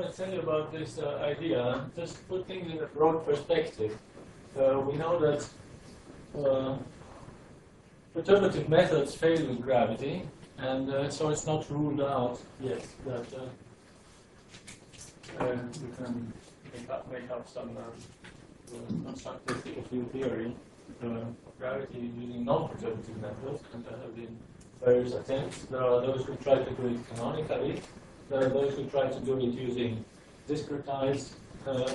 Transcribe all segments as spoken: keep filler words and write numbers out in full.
to tell you about this uh, idea, just put things in a broad perspective. Uh, we know that uh, perturbative methods fail with gravity, and uh, so it's not ruled out yet that uh, uh, we can make up, make up some uh, uh, constructive field theory uh, of gravity using non-perturbative methods, and there have been various attempts. There are those who try to do it canonically. There are those who try to do it using discretized uh,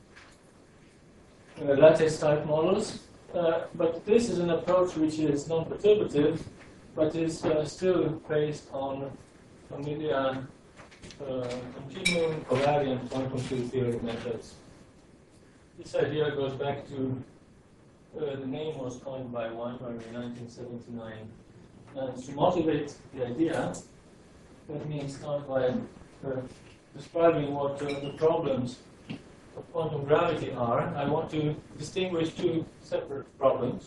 uh, lattice-type models. Uh, but this is an approach which is non-perturbative, but is uh, still based on familiar uh, continuum covariant quantum field theory methods. This idea goes back to uh, the name was coined by Weinberg in nineteen seventy-nine. And to motivate the idea, let me start by uh, describing what uh, the problems of quantum gravity are. I want to distinguish two separate problems.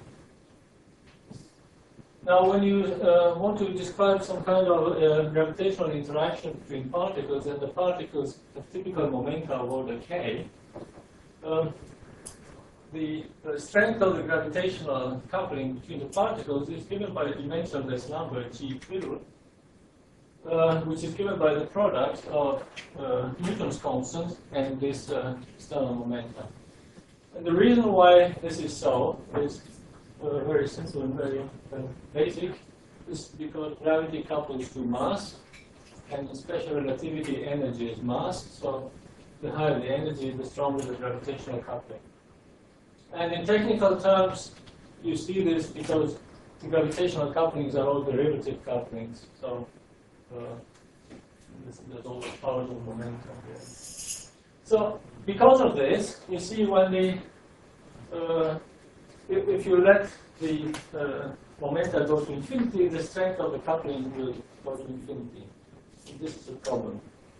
Now, when you uh, want to describe some kind of uh, gravitational interaction between particles, and the particles have typical momenta of order k, um, the, the strength of the gravitational coupling between the particles is given by the dimensionless number G tilde, uh, which is given by the product of uh, Newton's constant and this uh, external momentum. And the reason why this is so is uh, very simple and very uh, basic. Is because gravity couples to mass, and in special relativity energy is mass, so the higher the energy, the stronger the gravitational coupling. And in technical terms, you see this because the gravitational couplings are all derivative couplings. So uh, this, there's always powers of momentum here. So because of this, you see when the uh, if, if you let the uh, momenta go to infinity, the strength of the coupling will go to infinity. And this is a problem.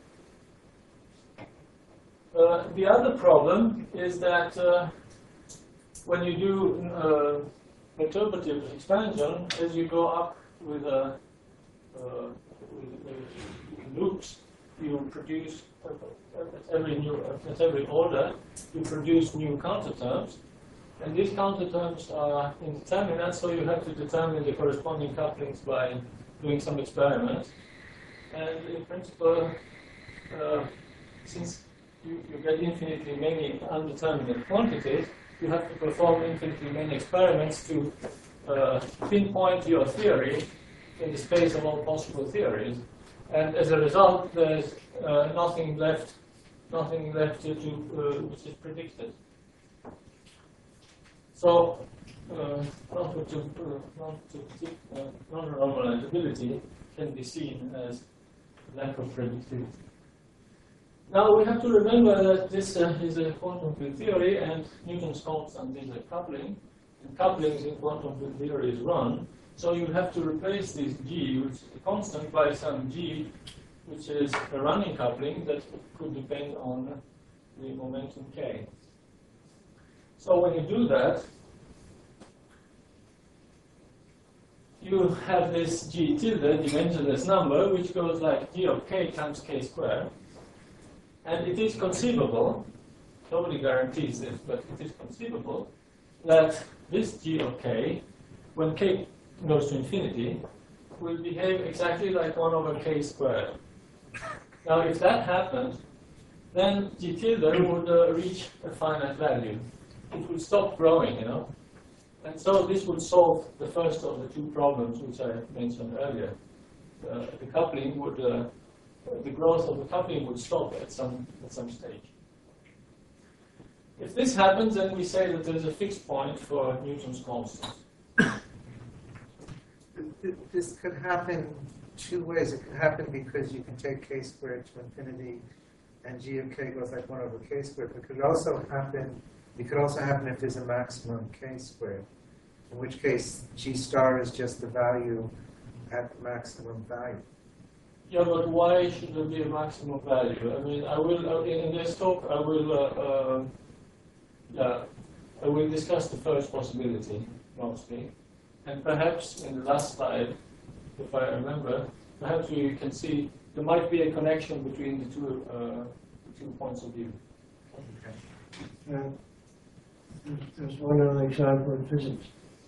Uh, the other problem is that uh, when you do uh, perturbative expansion, as you go up with, uh, uh, with, with loops, you produce uh, at every new at every order, you produce new counterterms, and these counterterms are indeterminate, so you have to determine the corresponding couplings by doing some experiments. And in principle, uh, since you, you get infinitely many undeterminate quantities, you have to perform infinitely many experiments to uh, pinpoint your theory in the space of all possible theories. And as a result, there's uh, nothing left, nothing left to, to uh, which is predicted. So, uh, non-normalizability can be seen as lack of predictivity. Now we have to remember that this uh, is a quantum field theory, and Newton's constant is a coupling, and couplings in quantum field theory is run. So you have to replace this G, which is a constant, by some G, which is a running coupling that could depend on the momentum K. So when you do that, you have this G tilde, dimensionless number, which goes like G of K times K squared. And it is conceivable, nobody guarantees this, but it is conceivable, that this G of K, when K goes to infinity, will behave exactly like one over K squared. Now, if that happens, then G tilde would uh, reach a finite value. It would stop growing, you know. And so this would solve the first of the two problems which I mentioned earlier. Uh, the coupling would, uh, the growth of the coupling would stop at some at some stage. If this happens, then we say that there's a fixed point for Newton's constant. This could happen two ways. It could happen because you can take K squared to infinity, and G of K goes like one over K squared. But it could also happen. It could also happen if there's a maximum K squared, in which case G star is just the value at the maximum value. Yeah, but why should there be a maximum value? I mean, I will in this talk I will uh, uh, yeah I will discuss the first possibility mostly, and perhaps in the last slide, if I remember, perhaps we can see there might be a connection between the two, uh, the two points of view. Uh, there's one other example in physics.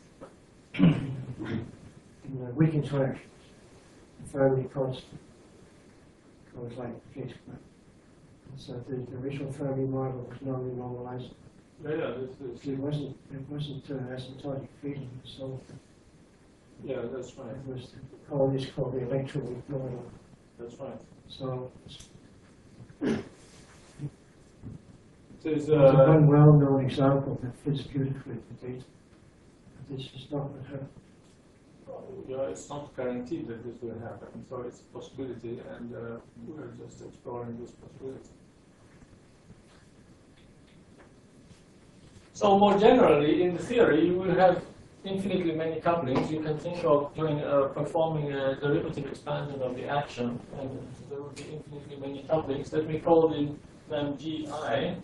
In the weak interaction, the Fermi constant goes like fixed. So the, the original Fermi model was normally normalized. Yeah, yeah, this, this, It wasn't. It wasn't uh, asymptotic feeding. So yeah, that's right. it was all this called the electroweak model. That's right. So There's it's uh, one well-known example that fits beautifully with the data. But this is not what happened. yeah, it's not guaranteed that this will happen, so it's a possibility, and uh, we're just exploring this possibility. So more generally, in the theory, you will have infinitely many couplings. You can think of doing uh, performing a derivative expansion of the action, and there will be infinitely many couplings. Let me call them G I.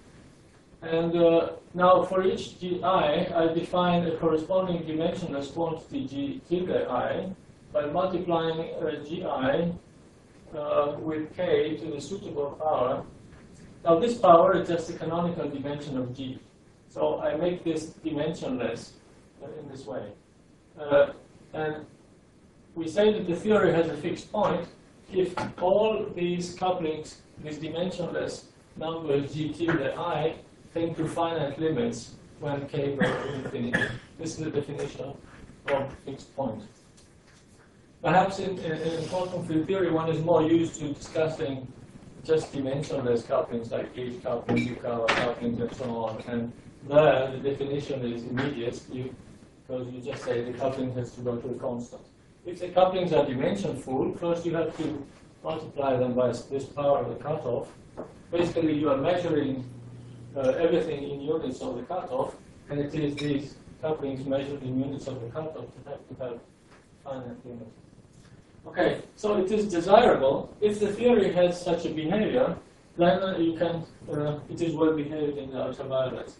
And uh, now for each Gi, I define a corresponding dimensionless quantity G tilde I by multiplying uh, Gi uh, with K to the suitable power. Now this power is just the canonical dimension of G. So I make this dimensionless uh, in this way. Uh, and we say that the theory has a fixed point if all these couplings, these dimensionless numbers G tilde I, tend to finite limits when K goes to infinity. This is the definition of fixed point. Perhaps in, in, in quantum field theory, one is more used to discussing just dimensionless couplings like H couplings, Yukawa couplings, and so on. And there, the definition is immediate you, because you just say the coupling has to go to a constant. If the couplings are dimension-full, first you have to multiply them by this power of the cutoff. Basically, you are measuring Uh, everything in units of the cutoff, and it is these couplings measured in units of the cutoff that have to have finite limits. Okay, so it is desirable, if the theory has such a behavior, then uh, you can, uh, it is well behaved in the ultraviolet.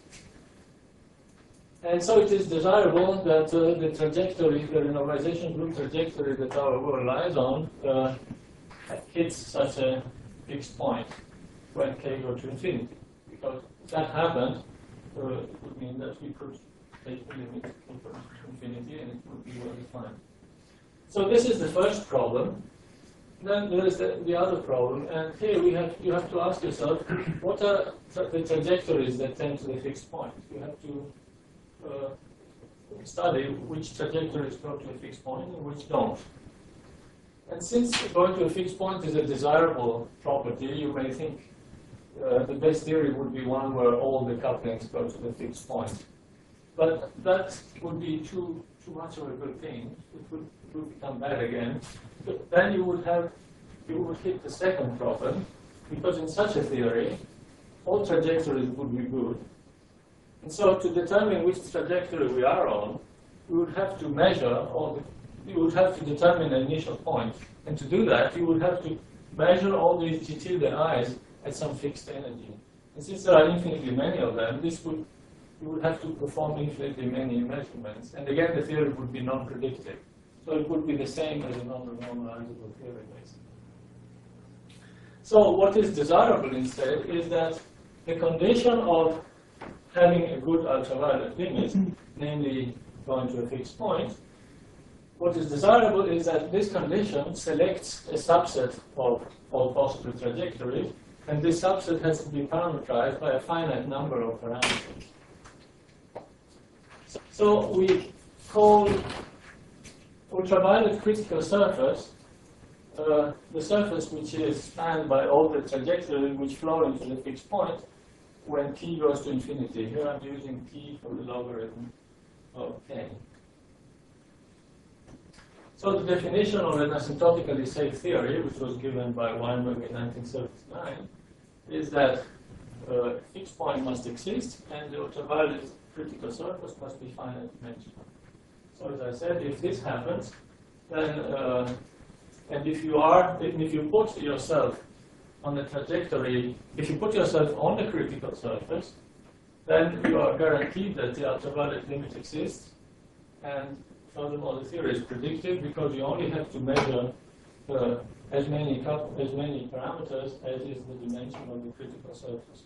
And so it is desirable that uh, the trajectory, the renormalization group trajectory that our world lies on, uh, hits such a fixed point when K goes to infinity. Because if that happened, uh, it would mean that we could take the limit to infinity and it would be well defined. So this is the first problem. Then there is the, the other problem, and here we have you have to ask yourself, what are the trajectories that tend to the fixed point? You have to uh, study which trajectories go to a fixed point and which don't. And since going to a fixed point is a desirable property, you may think Uh, the best theory would be one where all the couplings go to the fixed point. But that would be too too much of a good thing. It would, it would become bad again. But then you would have you would hit the second problem, because in such a theory, all trajectories would be good. And so to determine which trajectory we are on, we would have to measure all the you would have to determine an initial point. And to do that, you would have to measure all these G tilde I's at some fixed energy. And since there are infinitely many of them, this would you would have to perform infinitely many measurements. And again, the theory would be non-predictive. So it would be the same as a non-renormalizable theory, basically. So what is desirable instead is that the condition of having a good ultraviolet limit, namely going to a fixed point, what is desirable is that this condition selects a subset of all possible trajectories, and this subset has to be parameterized by a finite number of parameters. So we call ultraviolet critical surface uh, the surface which is spanned by all the trajectories which flow into the fixed point when t goes to infinity. Here I'm using t for the logarithm of k. So the definition of an asymptotically safe theory, which was given by Weinberg in nineteen seventy-nine, is that uh, a fixed point must exist and the ultraviolet critical surface must be finite dimensional. So as I said, if this happens, then uh, and if you are, if you put yourself on the trajectory, if you put yourself on the critical surface, then you are guaranteed that the ultraviolet limit exists. And furthermore, the theory is predictive because you only have to measure uh, as many coup- as many parameters as is the dimension of the critical surface.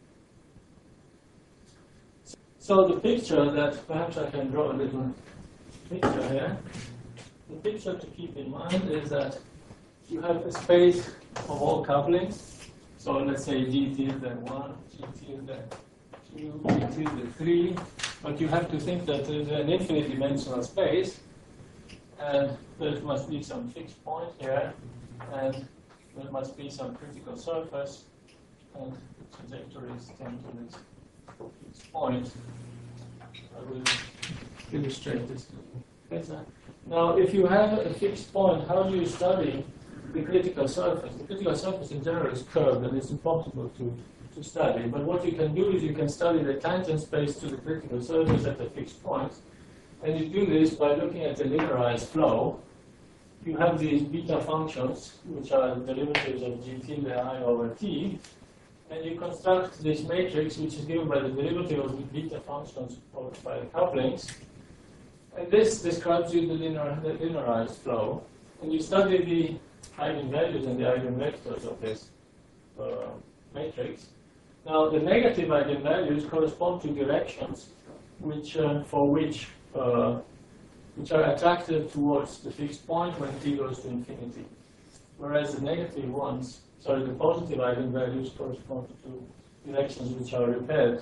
So the picture that perhaps I can draw a little picture here. The picture to keep in mind is that you have a space of all couplings. So let's say G tilde one, G tilde two, G tilde three. But you have to think that there's an infinite dimensional space, and there must be some fixed point here, and there must be some critical surface, and the trajectories tend to this fixed point. I will illustrate this better. Now, if you have a fixed point, how do you study the critical surface? The critical surface in general is curved, and it's impossible to, to study. But what you can do is you can study the tangent space to the critical surface at a fixed point. And you do this by looking at the linearized flow. You have these beta functions, which are the derivatives of G tilde I over T. And you construct this matrix, which is given by the derivative of the beta functions of, by the couplings. And this describes you the, linear, the linearized flow. And you study the eigenvalues and the eigenvectors of this uh, matrix. Now, the negative eigenvalues correspond to directions which, uh, for which, uh, which are attracted towards the fixed point when t goes to infinity. Whereas the negative ones, sorry, the positive eigenvalues correspond to directions which are repelled.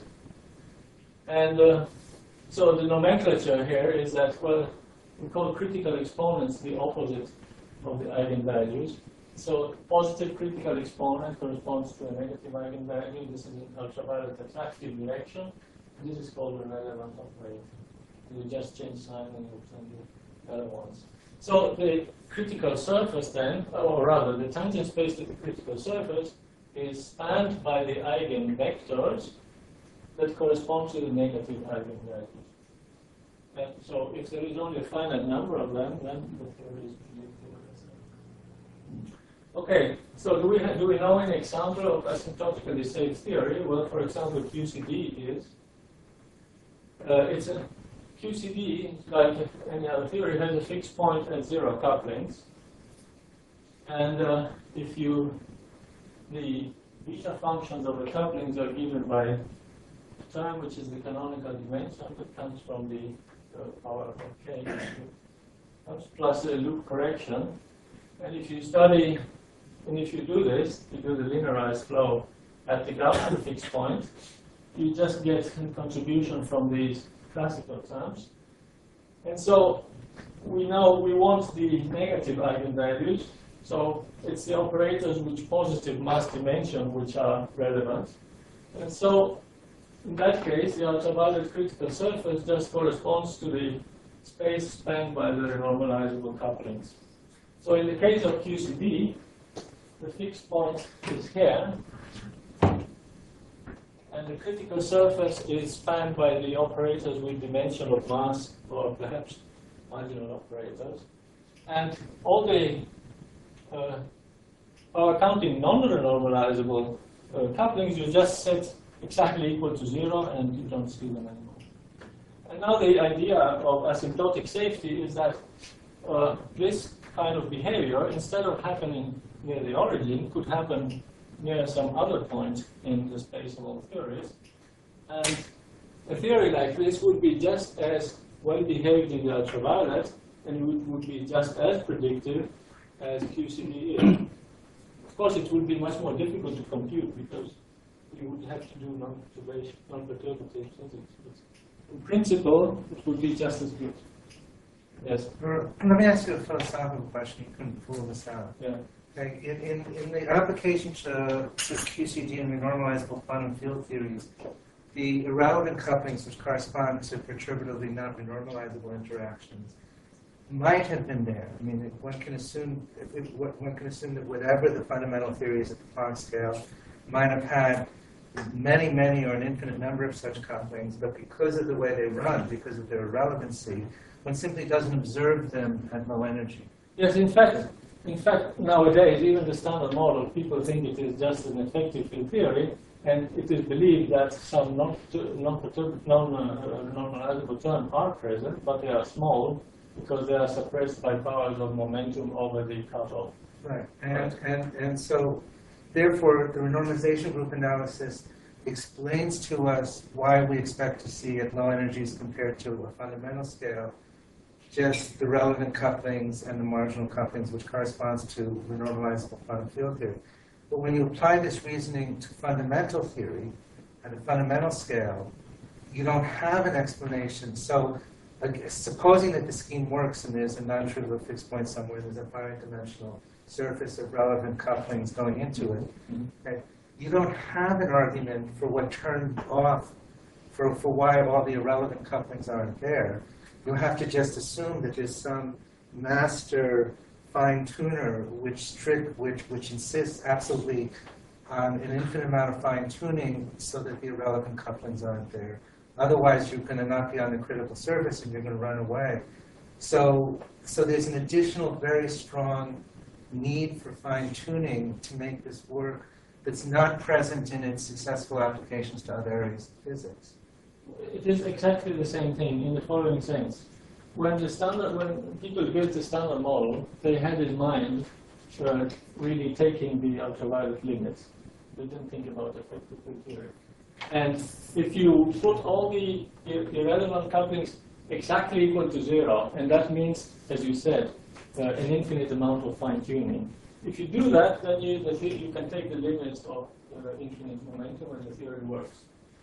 And uh, so the nomenclature here is that, well, we call critical exponents the opposite of the eigenvalues. So positive critical exponent corresponds to a negative eigenvalue. This is an ultraviolet attractive direction. And this is called a relevant operator. You just change sign and you obtain the other ones. So the critical surface then, or rather the tangent space to the critical surface, is spanned by the eigenvectors that correspond to the negative eigenvalues. And so if there is only a finite number of them, then the theory is predictive. Okay, so do we, have, do we know an example of asymptotically safe theory? Well, for example, Q C D is. Uh, it's a Q C D, like any other theory, has a fixed point at zero couplings. And uh, if you, the beta functions of the couplings are given by a term which is the canonical dimension that comes from the uh, power of k plus a loop correction. And if you study, and if you do this, you do the linearized flow at the Gaussian fixed point, you just get a contribution from these classical terms. And so we know we want the negative eigenvalues. So it's the operators which positive mass dimension which are relevant. And so in that case, the ultraviolet critical surface just corresponds to the space spanned by the renormalizable couplings. So in the case of Q C D, the fixed point is here, and the critical surface is spanned by the operators with dimension of mass, or perhaps marginal operators. And all the uh, power counting non-renormalizable uh, couplings, you just set exactly equal to zero, and you don't see them anymore. And now the idea of asymptotic safety is that uh, this kind of behavior, instead of happening near the origin, could happen near some other point in the space of all theories. And a theory like this would be just as well behaved in the ultraviolet, and it would, would be just as predictive as Q C D is. Of course, it would be much more difficult to compute because you would have to do non-perturbation, non-perturbative physics. But in principle, it would be just as good. Yes? Let me ask you a philosophical question. You couldn't pull this out. Yeah. Okay. In, in, in the application to, to Q C D and renormalizable quantum field theories, the irrelevant couplings which correspond to perturbatively not renormalizable interactions might have been there. I mean, one can assume if, if, one can assume that whatever the fundamental theories at the Planck scale might have had many, many, or an infinite number of such couplings, but because of the way they run, because of their irrelevancy, one simply doesn't observe them at low energy. Yes, in fact, in fact, nowadays, even the standard model, people think it is just an effective field theory, and it is believed that some non-normalizable non, uh, terms are present, but they are small because they are suppressed by powers of momentum over the cutoff. Right, and, and, and so, therefore, the renormalization group analysis explains to us why we expect to see at low energies compared to a fundamental scale just the relevant couplings and the marginal couplings, which corresponds to renormalizable quantum field theory. But when you apply this reasoning to fundamental theory at a fundamental scale, you don't have an explanation. So, uh, supposing that the scheme works and there's a non-trivial fixed point somewhere, there's a finite dimensional surface of relevant couplings going into it, okay, you don't have an argument for what turned off, for, for why all the irrelevant couplings aren't there. You have to just assume that there's some master fine-tuner which strict, which, which insists absolutely on an infinite amount of fine-tuning so that the irrelevant couplings aren't there. Otherwise, you're going to not be on the critical surface and you're going to run away. So, so there's an additional very strong need for fine-tuning to make this work that's not present in its successful applications to other areas of physics. It is exactly the same thing in the following sense. When the standard, when people built the standard model, they had in mind uh, really taking the ultraviolet limits. They didn't think about effective field theory. And if you put all the ir irrelevant couplings exactly equal to zero, and that means, as you said, uh, an infinite amount of fine-tuning. If you do that, then you, the th you can take the limits of uh, infinite momentum, and the theory works.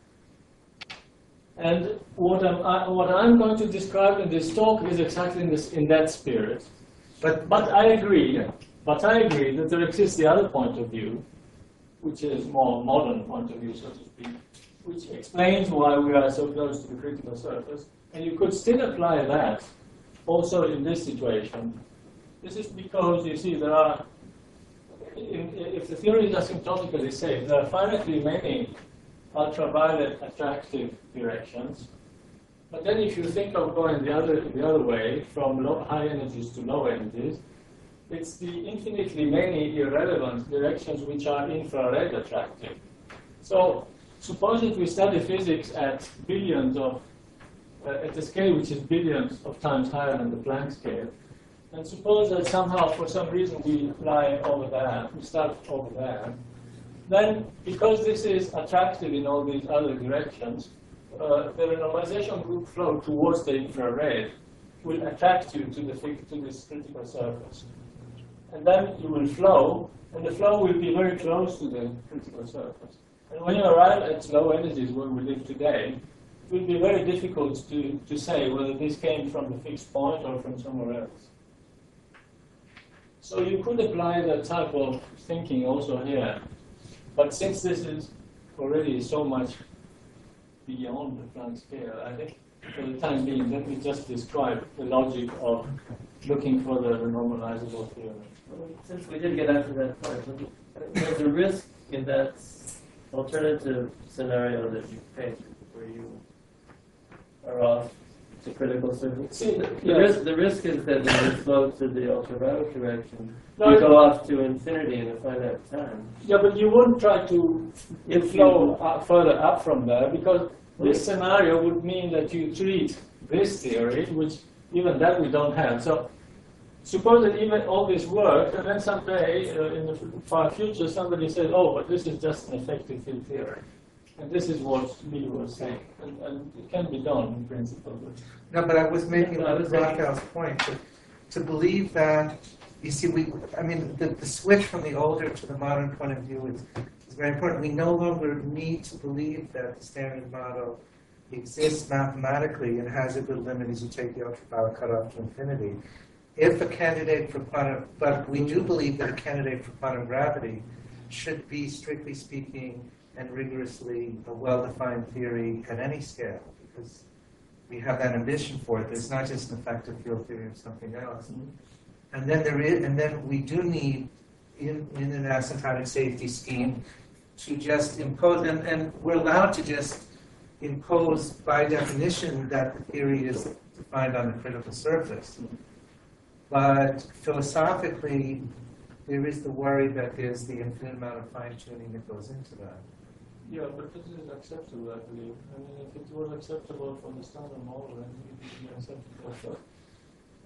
And what I'm, I, what I'm going to describe in this talk is exactly in, this, in that spirit. But, but I agree, but I agree that there exists the other point of view, which is more modern point of view, so to speak, which explains why we are so close to the critical surface. And you could still apply that also in this situation. This is because, you see, there are, in, if the theory is asymptotically safe, there are finitely many ultraviolet attractive directions. But then if you think of going the other, the other way, from low, high energies to low energies, it's the infinitely many irrelevant directions which are infrared attractive. So suppose that we study physics at billions of, uh, at a scale which is billions of times higher than the Planck scale, and suppose that somehow, for some reason, we fly over there, we start over there, then because this is attractive in all these other directions, uh, the renormalization group flow towards the infrared will attract you to, the, to this critical surface. And then you will flow, and the flow will be very close to the critical surface. And when you arrive at low energies where we live today, it will be very difficult to, to say whether this came from the fixed point or from somewhere else. So you could apply that type of thinking also here. But since this is already so much beyond the Planck scale, I think for the time being, let me just describe the logic of looking for the renormalizable theory. Since we did get after that part, there's a risk in that alternative scenario that you paint, where you are off to critical surface. See, the, The, yeah. risk, the risk is that when you flow to the ultraviolet direction, No, you go off to infinity in a finite time. Yeah, but you wouldn't try to If flow up, further up from there, because this scenario would mean that you treat this theory, which even that we don't have. So suppose that even all this worked, and then someday uh, in the far future somebody says, oh, but this is just an effective field theory. And this is what Lee was saying. And, and it can be done in principle. But No, but I was making No, I was Raphael's point to, to believe that, you see, we, I mean, the, the switch from the older to the modern point of view is, is very important. We no longer need to believe that the standard model exists mathematically and has a good limit as you take the ultraviolet cutoff to infinity. If a candidate for quantum, but we do believe that a candidate for quantum gravity should be, strictly speaking, and rigorously a well-defined theory at any scale, because we have that ambition for it. It's not just an effective field theory of something else. Mm-hmm. And then there is, and then we do need, in, in an asymptotic safety scheme, to just impose, and, and we're allowed to just impose by definition that the theory is defined on the critical surface. But philosophically, there is the worry that there's the infinite amount of fine-tuning that goes into that. yeah, but this is acceptable, I believe. I mean, if it was acceptable from the standard model, then it would be acceptable. So,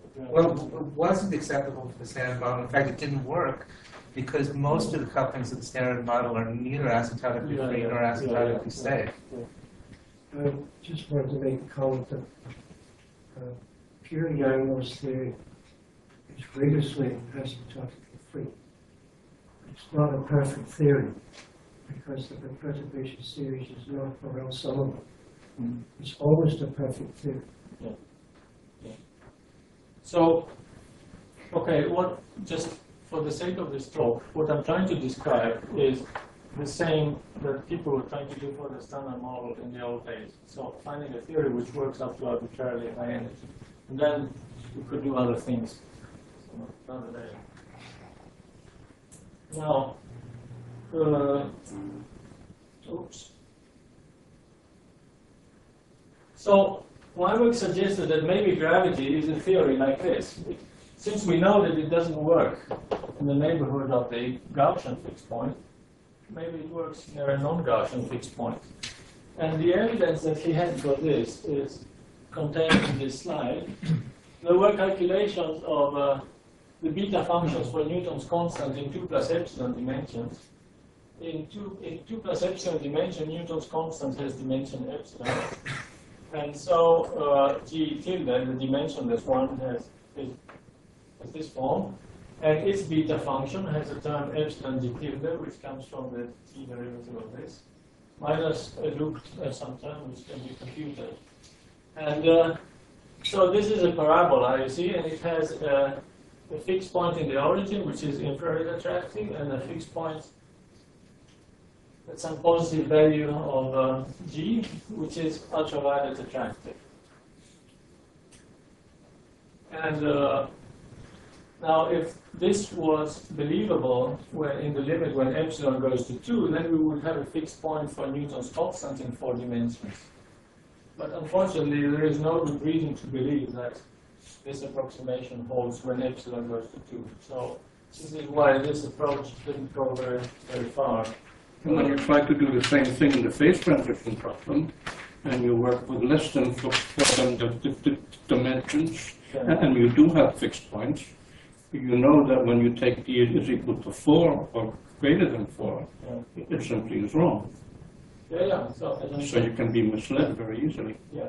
Well, it wasn't acceptable for the standard model. In fact, it didn't work because most of the couplings of the standard model are neither asymptotically Yeah, free yeah, nor yeah, asymptotically yeah, safe. yeah. I just wanted to make a comment that uh, pure Yang-Mills theory is rigorously asymptotically free. It's not a perfect theory because the perturbation series is not Borel-Sullivan. Mm. It's almost a perfect theory. Yeah. Yeah. So, okay, what just for the sake of this talk, what I'm trying to describe is the same that people were trying to do for the standard model in the old days. So finding a theory which works up to arbitrarily high energy. And then we could do other things. So, another day. Now, uh, oops. So Weinberg suggested that maybe gravity is a theory like this. Since we know that it doesn't work in the neighborhood of the Gaussian fixed point, maybe it works near a non-Gaussian fixed point. And the evidence that he had for this is contained in this slide. There were calculations of uh, the beta functions for Newton's constant in two plus epsilon dimensions. In two, in two plus epsilon dimension, Newton's constant has dimension epsilon. And so uh, G tilde, the dimensionless one, has, is, has this form. And its beta function has a term epsilon G tilde, which comes from the T derivative of this, minus a loop uh, some term which can be computed. And uh, so this is a parabola, you see, and it has uh, a fixed point in the origin, which is infrared attractive, and a fixed point at some positive value of uh, G, which is ultraviolet attractive. And uh, now, if this was believable when in the limit when epsilon goes to two, then we would have a fixed point for Newton's constant in four dimensions. But unfortunately, there is no good reason to believe that this approximation holds when epsilon goes to two. So this is why this approach didn't go very, very far. And when you try to do the same thing in the phase transition problem, and you work with less than four, four dimensions, Yeah. and, and you do have fixed points, you know that when you take d is equal to four or greater than four, Yeah. it simply is wrong. Yeah, yeah. So, as I So you can be misled very easily. Yeah.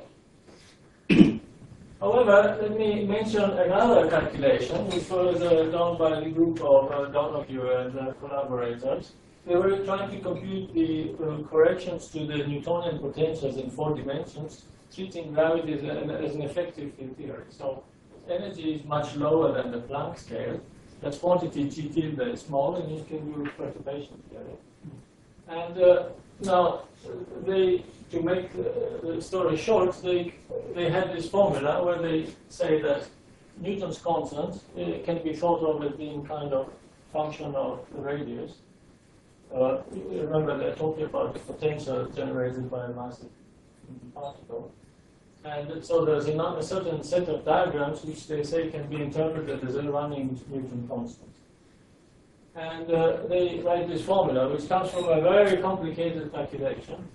However, let me mention another calculation, which was uh, done by the group of uh, Donoghue and uh, collaborators. They were trying to compute the uh, corrections to the Newtonian potentials in four dimensions, treating gravity as, an, as an effective field theory. So energy is much lower than the Planck scale. That quantity G tilde is small, and you can do perturbation theory. And uh, now, they, to make uh, the story short, they, they had this formula where they say that Newton's constant uh, can be thought of as being kind of function of the radius. Uh, remember, they're talking about the potential generated by a massive particle. And so there's a, a certain set of diagrams which they say can be interpreted as a running Newton constant. And uh, they write this formula, which comes from a very complicated calculation.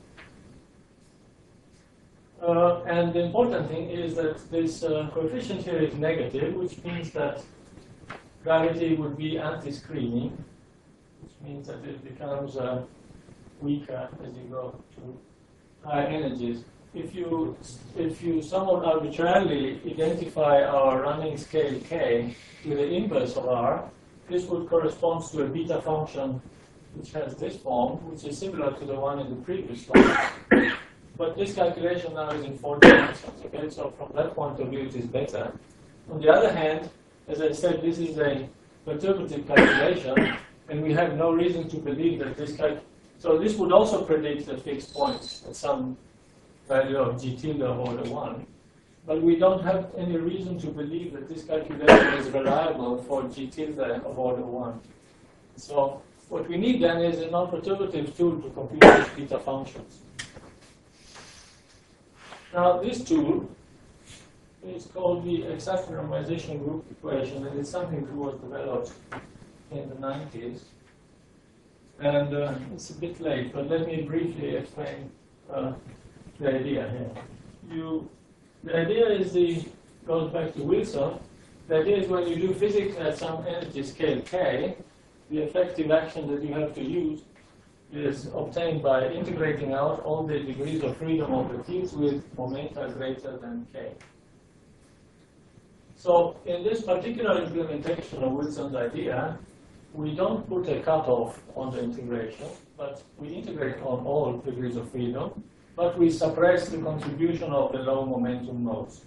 Uh, and the important thing is that this uh, coefficient here is negative, which means that gravity would be anti-screening, which means that it becomes uh, weaker as you go to higher energies. If you, if you somewhat arbitrarily identify our running scale k with the inverse of r, this would correspond to a beta function which has this form, which is similar to the one in the previous slide. But this calculation now is in four dimensions, okay? So from that point of view, it is better. On the other hand, as I said, this is a perturbative calculation, and we have no reason to believe that this cal- so this would also predict a fixed point at some value of G tilde of order one. But we don't have any reason to believe that this calculation is reliable for G tilde of order one. So what we need then is a non-perturbative tool to compute these beta functions. Now this tool is called the exact normalization group equation, and it's something that was developed in the nineties. And uh, it's a bit late, but let me briefly explain uh, the idea here. You, the idea is the goes back to Wilson, That is, when you do physics at some energy scale k, the effective action that you have to use is obtained by integrating out all the degrees of freedom of the fields with momenta greater than k. So in this particular implementation of Wilson's idea, we don't put a cutoff on the integration, but we integrate on all degrees of freedom, but we suppress the contribution of the low momentum modes.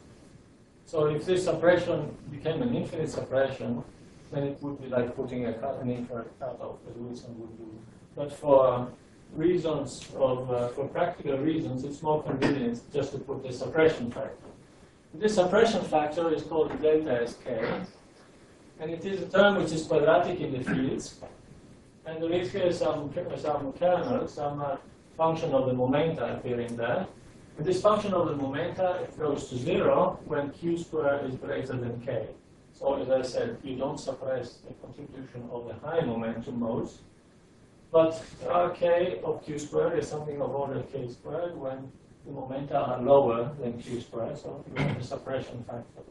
So if this suppression became an infinite suppression, then it would be like putting a cut, an infinite cutoff, as Wilson would do. But for reasons of, uh, for practical reasons, it's more convenient just to put the suppression factor. This suppression factor is called delta S K, and it is a term which is quadratic in the fields, and there is here some, some kernel, some uh, function of the momenta appearing there. And this function of the momenta goes to zero when q squared is greater than k. So as I said, you don't suppress the contribution of the high momentum modes, but Rk of q squared is something of order k squared when the momenta are lower than q squared, so you have a suppression factor.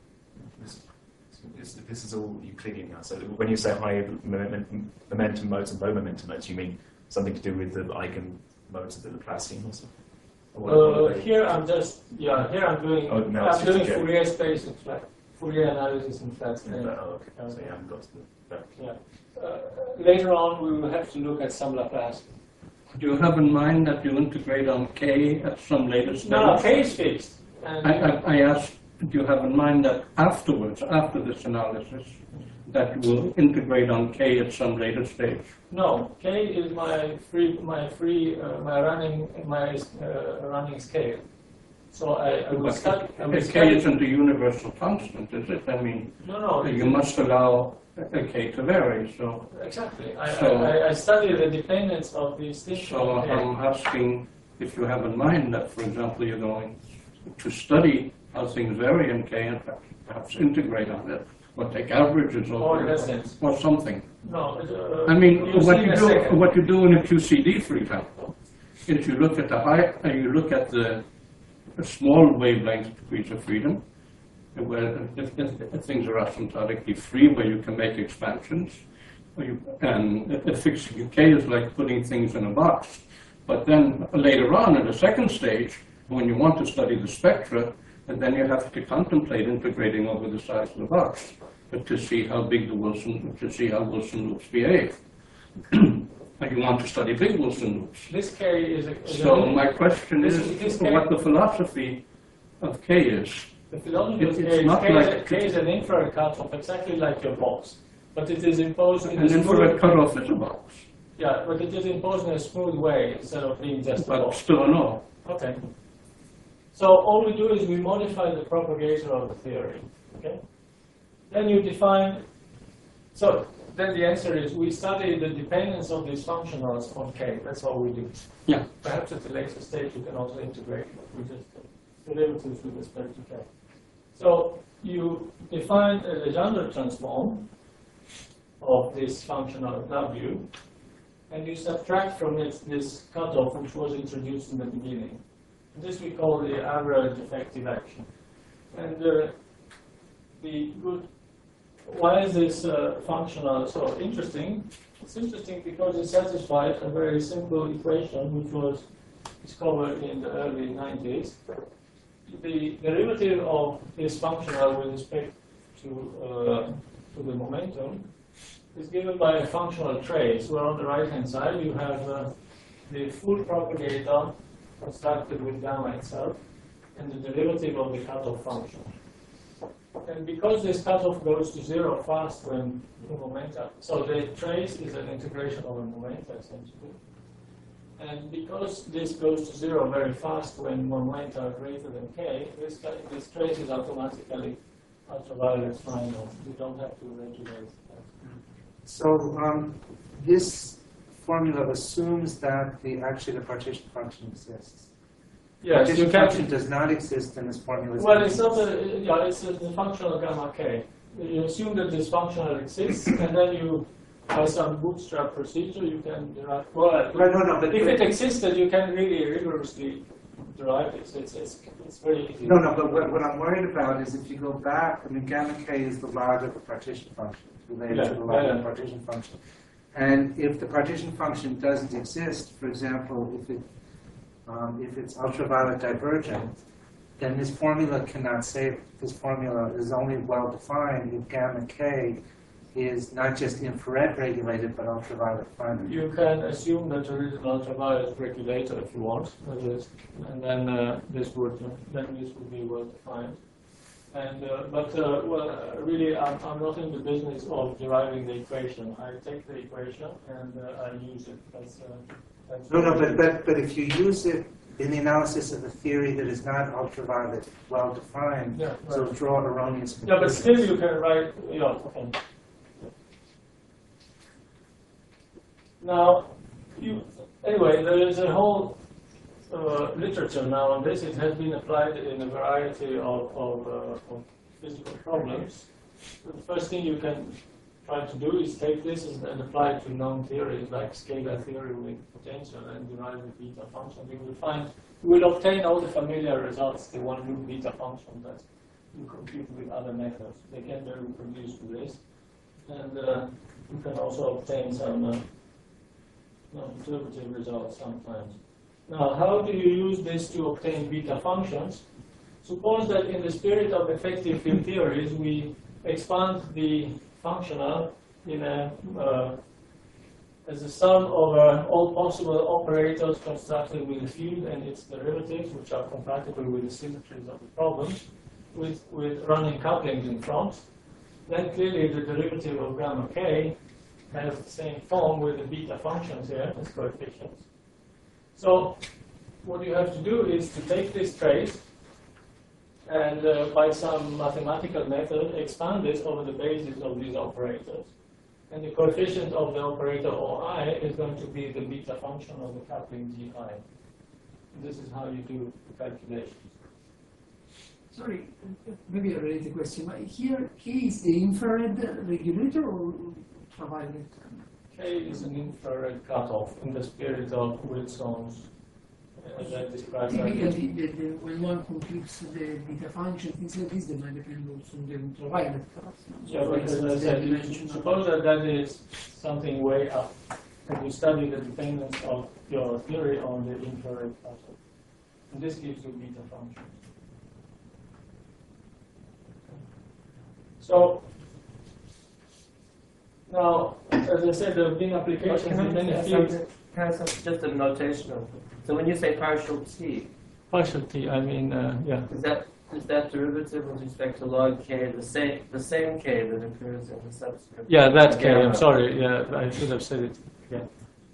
This, this, this is all Euclidean now. So when you say high momentum, momentum modes and low momentum modes, you mean something to do with the eigenmodes of the Laplacian or something? Uh, here I'm just, yeah, here I'm doing, Oh, no, I'm it's doing just a Fourier space in flat, Fourier analysis in flat space. Oh, okay. So you haven't got to the Yeah. Uh, later on, we will have to look at some Laplace. Do you have in mind that you integrate on k at some later stage? No, no, k is fixed. And I, I, I asked, do you have in mind that afterwards, after this analysis, that you will integrate on k at some later stage? no, k is my free, my free, uh, my running, my uh, running scale. So I, I will But start. I will k start isn't a universal constant, is it? I mean, no, no. you must allow a k to vary. So, Exactly. I, So- I, I study the dependence of these things. so I'm asking if you have in mind that, for example, you're going to study how things vary in k and perhaps integrate on it, or take averages Oh, over in it, that sense. or something. No. Uh, I mean, you'll what see in you a do, second. what you do in a Q C D, for example, is you look at the high, uh, you look at the, the small wavelength degrees of freedom, where if, if, if things are asymptotically free, where you can make expansions, or you, and if fixing k is like putting things in a box. But then later on, in the second stage, when you want to study the spectra, and then you have to contemplate integrating over the size of the box, but to see how big the Wilson, to see how Wilson loops behave. And you want to study big Wilson loops. This k is a. is So a- my question This- is this K- what the philosophy of K is. The philosophy It- of it's K, is- not K, is like- a- K is an infrared cutoff, exactly like your box, but it is imposed in An a infrared smooth. cutoff is a box, Yeah, but it is imposed in a smooth way instead of being just a but box. still a no. Okay. So all we do is we modify the propagator of the theory. Okay. Then you define. So then the answer is we study the dependence of these functionals on K. That's all we do. Yeah. Perhaps at a later stage you can also integrate we just derivatives with respect to K. So you define a Legendre transform of this functional W, and you subtract from it this cutoff which was introduced in the beginning. This we call the average effective action. And uh, the good, why is this uh, functional so interesting? It's interesting because it satisfies a very simple equation which was discovered in the early nineties. The derivative of this functional with respect to, uh, to the momentum is given by a functional trace, where on the right-hand side you have uh, the full propagator constructed with gamma itself, and the derivative of the cutoff function. And because this cutoff goes to zero fast when the momenta, so the trace is an integration of a momenta essentially. And because this goes to zero very fast when momenta are greater than k, this, this trace is automatically ultraviolet final. You don't have to regulate that. So um, this formula assumes that the actually the partition function exists. Yes, partition you can. function does not exist in this formula. Well, it's not a, yeah, it's a, the functional gamma k. You assume that this functional exists, and then you, by some bootstrap procedure, you can derive. Well, Right, no, no, but if it existed, you can really rigorously derive it. So it's, it's it's very easy. No, no, but what, what I'm worried about is if you go back, I mean, gamma k is the log of the partition function, related Yeah, to the log yeah, of yeah. the partition function. And if the partition function doesn't exist, for example, if it um, if it's ultraviolet divergent, then this formula cannot say this formula is only well defined if gamma k is not just infrared regulated but ultraviolet primary. You can assume that there is an ultraviolet regulator if you want, that is, and then uh, this would then this would be well defined. And uh, but uh, well, uh, really, I'm, I'm not in the business of deriving the equation. I take the equation and uh, I use it. That's, uh, that's No, no, but, but but if you use it in the analysis of a theory that is not ultraviolet well defined, Yeah, so right. draw erroneous Yeah, but conclusions. still you can write. Yeah, okay. Now, you anyway, there is a whole uh, literature now on this. It has been applied in a variety of, of, uh, of physical problems. The first thing you can try to do is take this and apply it to known theories like scalar theory with potential and derive the beta function. You will find you will obtain all the familiar results, the one loop beta function that you compute with other methods. They can be reproduced with this, and uh, you can also obtain some uh, no, interpretive results sometimes. Now, how do you use this to obtain beta functions? Suppose that in the spirit of effective field theories, we expand the functional in a, uh, as a sum over all possible operators constructed with the field and its derivatives, which are compatible with the symmetries of the problems, with, with running couplings in front. Then clearly the derivative of gamma k has the same form with the beta functions here as coefficients. So what you have to do is to take this trace and uh, by some mathematical method expand this over the basis of these operators. And the coefficient of the operator O I is going to be the beta function of the coupling G I. And this is how you do the calculations. Sorry, maybe a related question. But here, K is the infrared regulator or ultraviolet? K is an infrared cutoff in the spirit of Wilson's, uh, that describes Typically, the, the, when one computes the beta function, things like this, they might depend also on the ultraviolet cutoff. Yeah, but as I said, you suppose that that is something way up, and you study the dependence of your theory on the infrared cutoff. And this gives you beta functions. So, now, as I said, there have been applications Can I in many ask fields. something? Can I ask something? Just a notational. So when you say partial t, Partial T, I mean, uh, yeah. is that is that derivative with respect to log k the same the same k that occurs in the subscript? Yeah, that K, I'm Gamma. sorry, yeah, I should have said it again.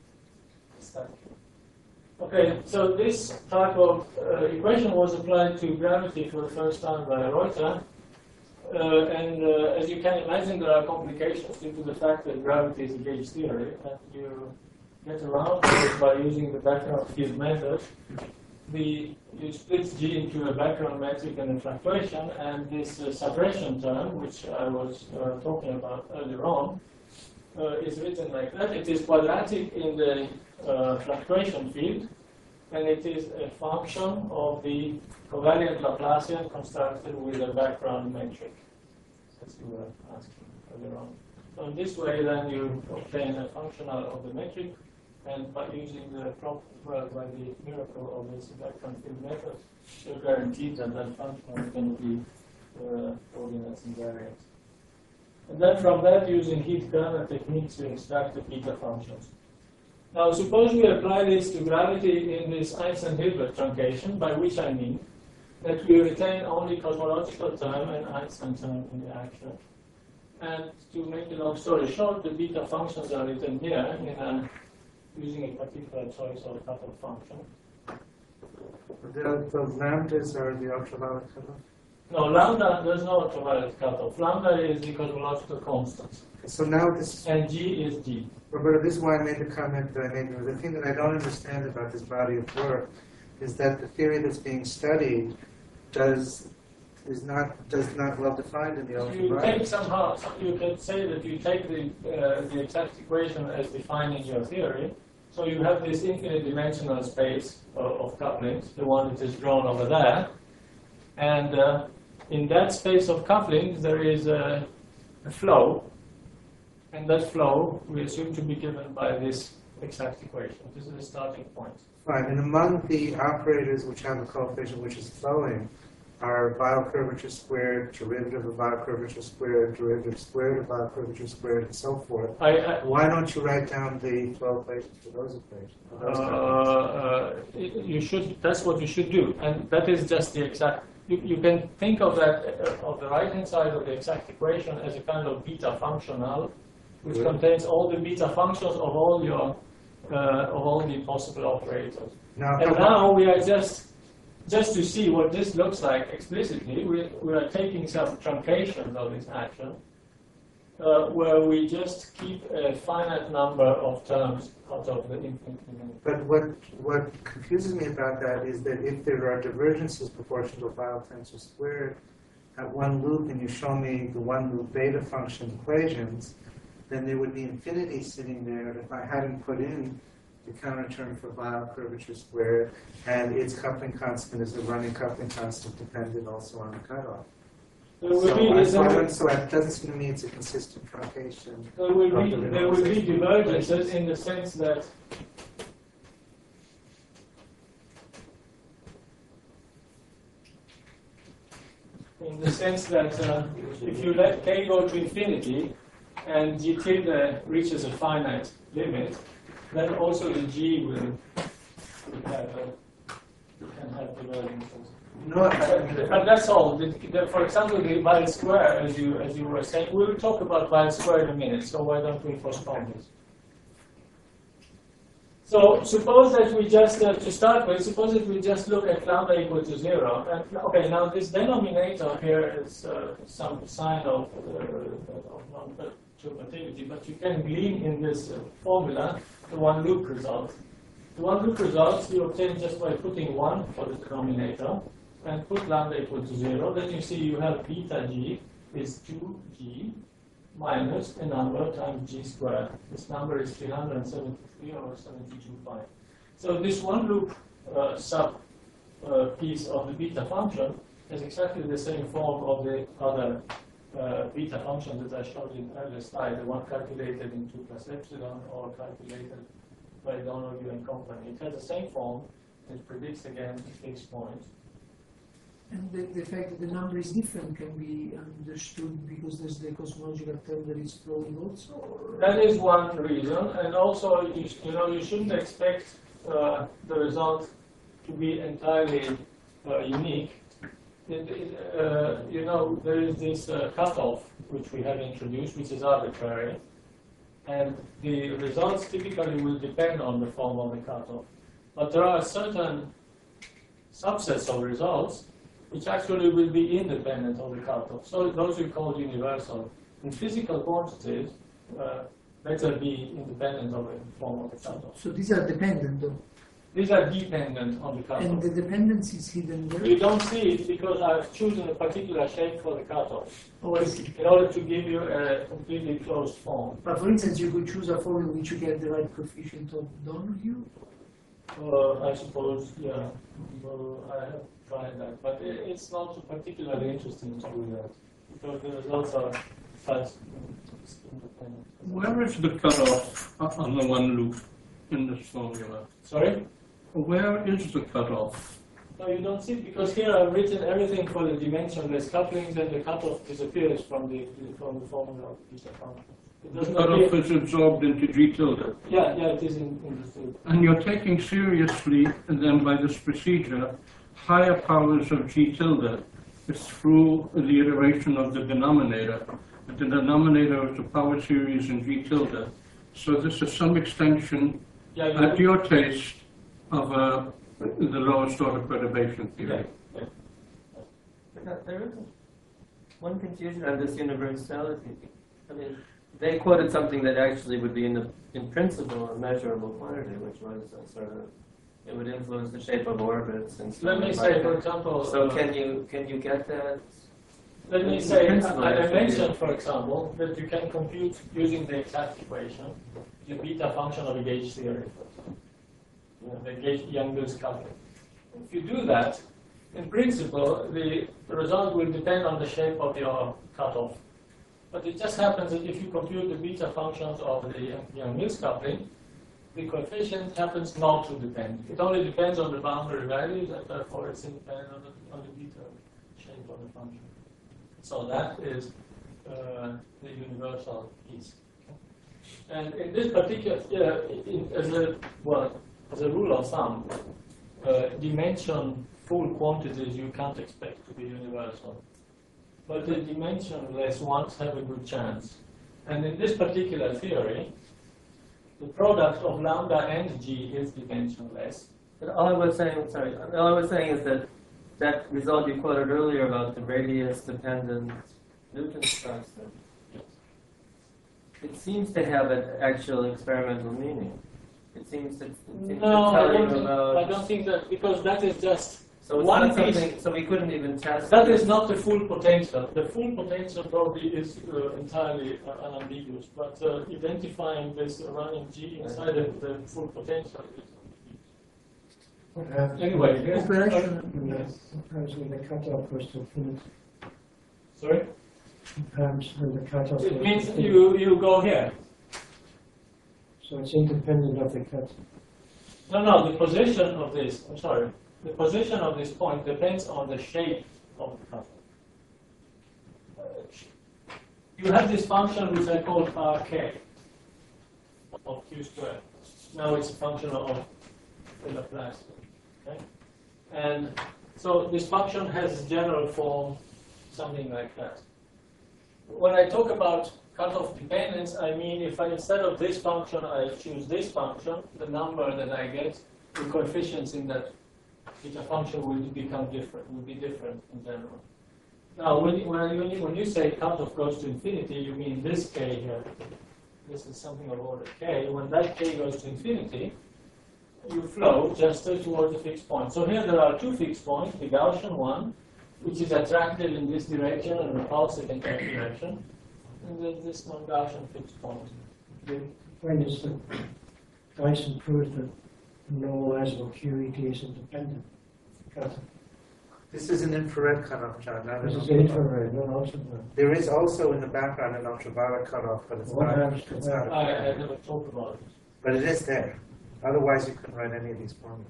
Okay, so this type of uh, equation was applied to gravity for the first time by Reuter. Uh, and uh, as you can imagine, there are complications due to the fact that gravity is a gauge theory, and you get around it by using the background field method. The, you split G into a background metric and a fluctuation, and this uh, suppression term, which I was uh, talking about earlier on, uh, is written like that. It is quadratic in the uh, fluctuation field, and it is a function of the covariant Laplacian constructed with a background metric, as you were asking earlier on. So in this way, then you obtain a functional of the metric, and by using the prop, well, by the miracle of this background field method, you're guaranteed that that function is going to be uh, coordinates invariant. And then from that, using heat-Kerner techniques, you extract the beta functions. Now, suppose we apply this to gravity in this Einstein-Hilbert truncation, by which I mean that we retain only cosmological term and Einstein term in the action. And to make a long story short, the beta functions are written here in a, using a particular choice of cutoff function. The, the lambdas are the ultraviolet cutoff. No, lambda, there's no ultraviolet cutoff. Lambda is the cosmological constant, So now this, and G is G. Roberto, this is why I made the comment that I made. The thing that I don't understand about this body of work is that the theory that's being studied does is not does not well defined in the You take ultraviolet. somehow, you can say that you take the, uh, the exact equation as defining your theory. So you have this infinite dimensional space of, of couplings, the one that is drawn over there. And uh, in that space of couplings, there is a, a flow. And that flow we assume to be given by this exact equation. This is the starting point. Fine. And among the operators which have a coefficient which is flowing are Weyl curvature squared, derivative of Weyl curvature squared, derivative squared of Weyl curvature squared, and so forth. I, I, Why don't you write down the flow equations for those equations? For those uh, uh, you should. That's what you should do, and that is just the exact. You, you can think of that uh, of the right-hand side of the exact equation as a kind of beta functional, which Good. contains all the beta functions of all your uh, of all the possible operators. Now, And come on. now we are just just to see what this looks like explicitly. We we are taking some truncations of this action, uh, where we just keep a finite number of terms out of the infinite many. But what what confuses me about that is that if there are divergences proportional to Weyl tensor squared at one loop, and you show me the one loop beta function equations, then there would be infinity sitting there if I hadn't put in the counter term for Weyl curvature squared, and its coupling constant is the running coupling constant dependent also on the cutoff. There will So, be, I- there so, will- I- so it doesn't seem to me it's a consistent truncation. there will of be, the there will be realization. divergences in the sense that in the sense that uh, if you let k go to infinity and g tilde reaches a finite limit, then also the g will, will have a, can have divergences. No, I- But that's all. The, the, for example, the Weyl square, as you as you were saying, we'll talk about Weyl square in a minute. So why don't we postpone this? So suppose that we just, uh, to start with, suppose that we just look at lambda equal to zero. And, okay, now this denominator here is uh, some sign of, uh, of non-perturbativity, but you can glean in this uh, formula the one loop result. The one loop results you obtain just by putting one for the denominator and put lambda equal to zero. Then you see you have beta g is two g minus a number times g squared. This number is three hundred seventy-three or seventy-two point five. So this one loop uh, sub uh, piece of the beta function is exactly the same form of the other uh, beta function that I showed in earlier slide, the one calculated in two plus epsilon or calculated by Donoghue and company. It has the same form. It predicts again a fixed point. And the, the fact that the number is different can be understood because there's the cosmological term that is flowing also? Or? That is one reason, and also you, you know you shouldn't expect uh, the result to be entirely uh, unique. It, it, uh, you know there is this uh, cutoff which we have introduced, which is arbitrary, and the results typically will depend on the form of the cutoff. But there are certain subsets of results which actually will be independent of the cutoff. So those we call universal. In physical quantities, uh, better be independent of the form of the cutoff. So these are dependent though. These are dependent on the cutoff. And the dependence is hidden there? You don't see it because I've chosen a particular shape for the cutoff Oh, I see. in order to give you a completely closed form. But for instance, you could choose a form in which you get the right coefficient of Donoghue? Uh, I suppose, yeah. Well, I have tried that, but it, it's not particularly interesting to do that because the results are fast independent. Where is the cutoff on the one loop in this formula? Sorry? Where is the cutoff? No, you don't see it because here I've written everything for the dimensionless couplings and the cutoff disappears from the from the formula of the beta function. It The doesn't cutoff appear. is absorbed into G tilde. Yeah, yeah, it is in, in the state. And you're taking seriously, and then by this procedure, higher powers of G tilde is through the iteration of the denominator. The denominator is the power series in G tilde. So this is some extension Yeah, you at your taste of uh, the lowest order perturbation yeah, theory. yeah. But now, there is one confusion on this universality. I mean, they quoted something that actually would be in the, in principle, a measurable quantity, which was a sort of, it would influence the shape of orbits and stuff Let me like say, that. for example, So uh, can you can you get that? let me in say, principle, I, I actually, mentioned, for example, that you can compute using the exact equation the beta function of a gauge theory, you know, the gauge Young-Mills coupling. If you do that, in principle, the result will depend on the shape of your cutoff. But it just happens that if you compute the beta functions of the Young-Mills coupling, the coefficient happens not to depend. It only depends on the boundary values, and therefore it's independent on the, on the beta shape of the function. So that is uh, the universal piece. And in this particular, uh, in, as a well, as a rule of thumb, uh, dimension full quantities you can't expect to be universal. But the dimensionless ones have a good chance. And in this particular theory, the product of lambda and g is dimensionless. But all I was saying, sorry, all I was saying is that that result you quoted earlier about the radius-dependent Newton's constant, it seems to have an actual experimental meaning. It seems to, it seems No, to I tell don't, you think, about. I don't think that, because that is just So it's one not piece. something. So we couldn't even test. That it. is not the full potential. The full potential probably is uh, entirely uh, unambiguous, but uh, identifying this running G inside of the full potential is What happens? Anyway, when yes. the- when the- what happens when the cutoff goes to infinity? Sorry? What happens when the cutoff goes It to means infinity? you, you go here. So it's independent of the cut. No, no, the position of this, I'm sorry, the position of this point depends on the shape of the cutoff. Uh, you have this function which I call R K of Q squared. Now it's a function of the Laplace. Okay? And so this function has a general form, something like that. When I talk about cutoff dependence, I mean if I, instead of this function, I choose this function, the number that I get, the coefficients in that beta function will become different, will be different in general. Now, when you, when you, when you say cutoff goes to infinity, you mean this k here. This is something of order k. When that k goes to infinity, you flow just towards the fixed point. So here there are two fixed points, the Gaussian one, which is attracted in this direction and repulsive in that direction, and then this non-Gaussian fixed point. The point is that Dyson proved that normalizable Q E T is independent. Cutoff. This is an infrared cutoff, John, not This an is ultraviolet. infrared, not ultraviolet. There is also in the background an ultraviolet cutoff, but it's What not. happens to It's that? not I, I never talked about it. but it is there. Otherwise, you couldn't write any of these formulas.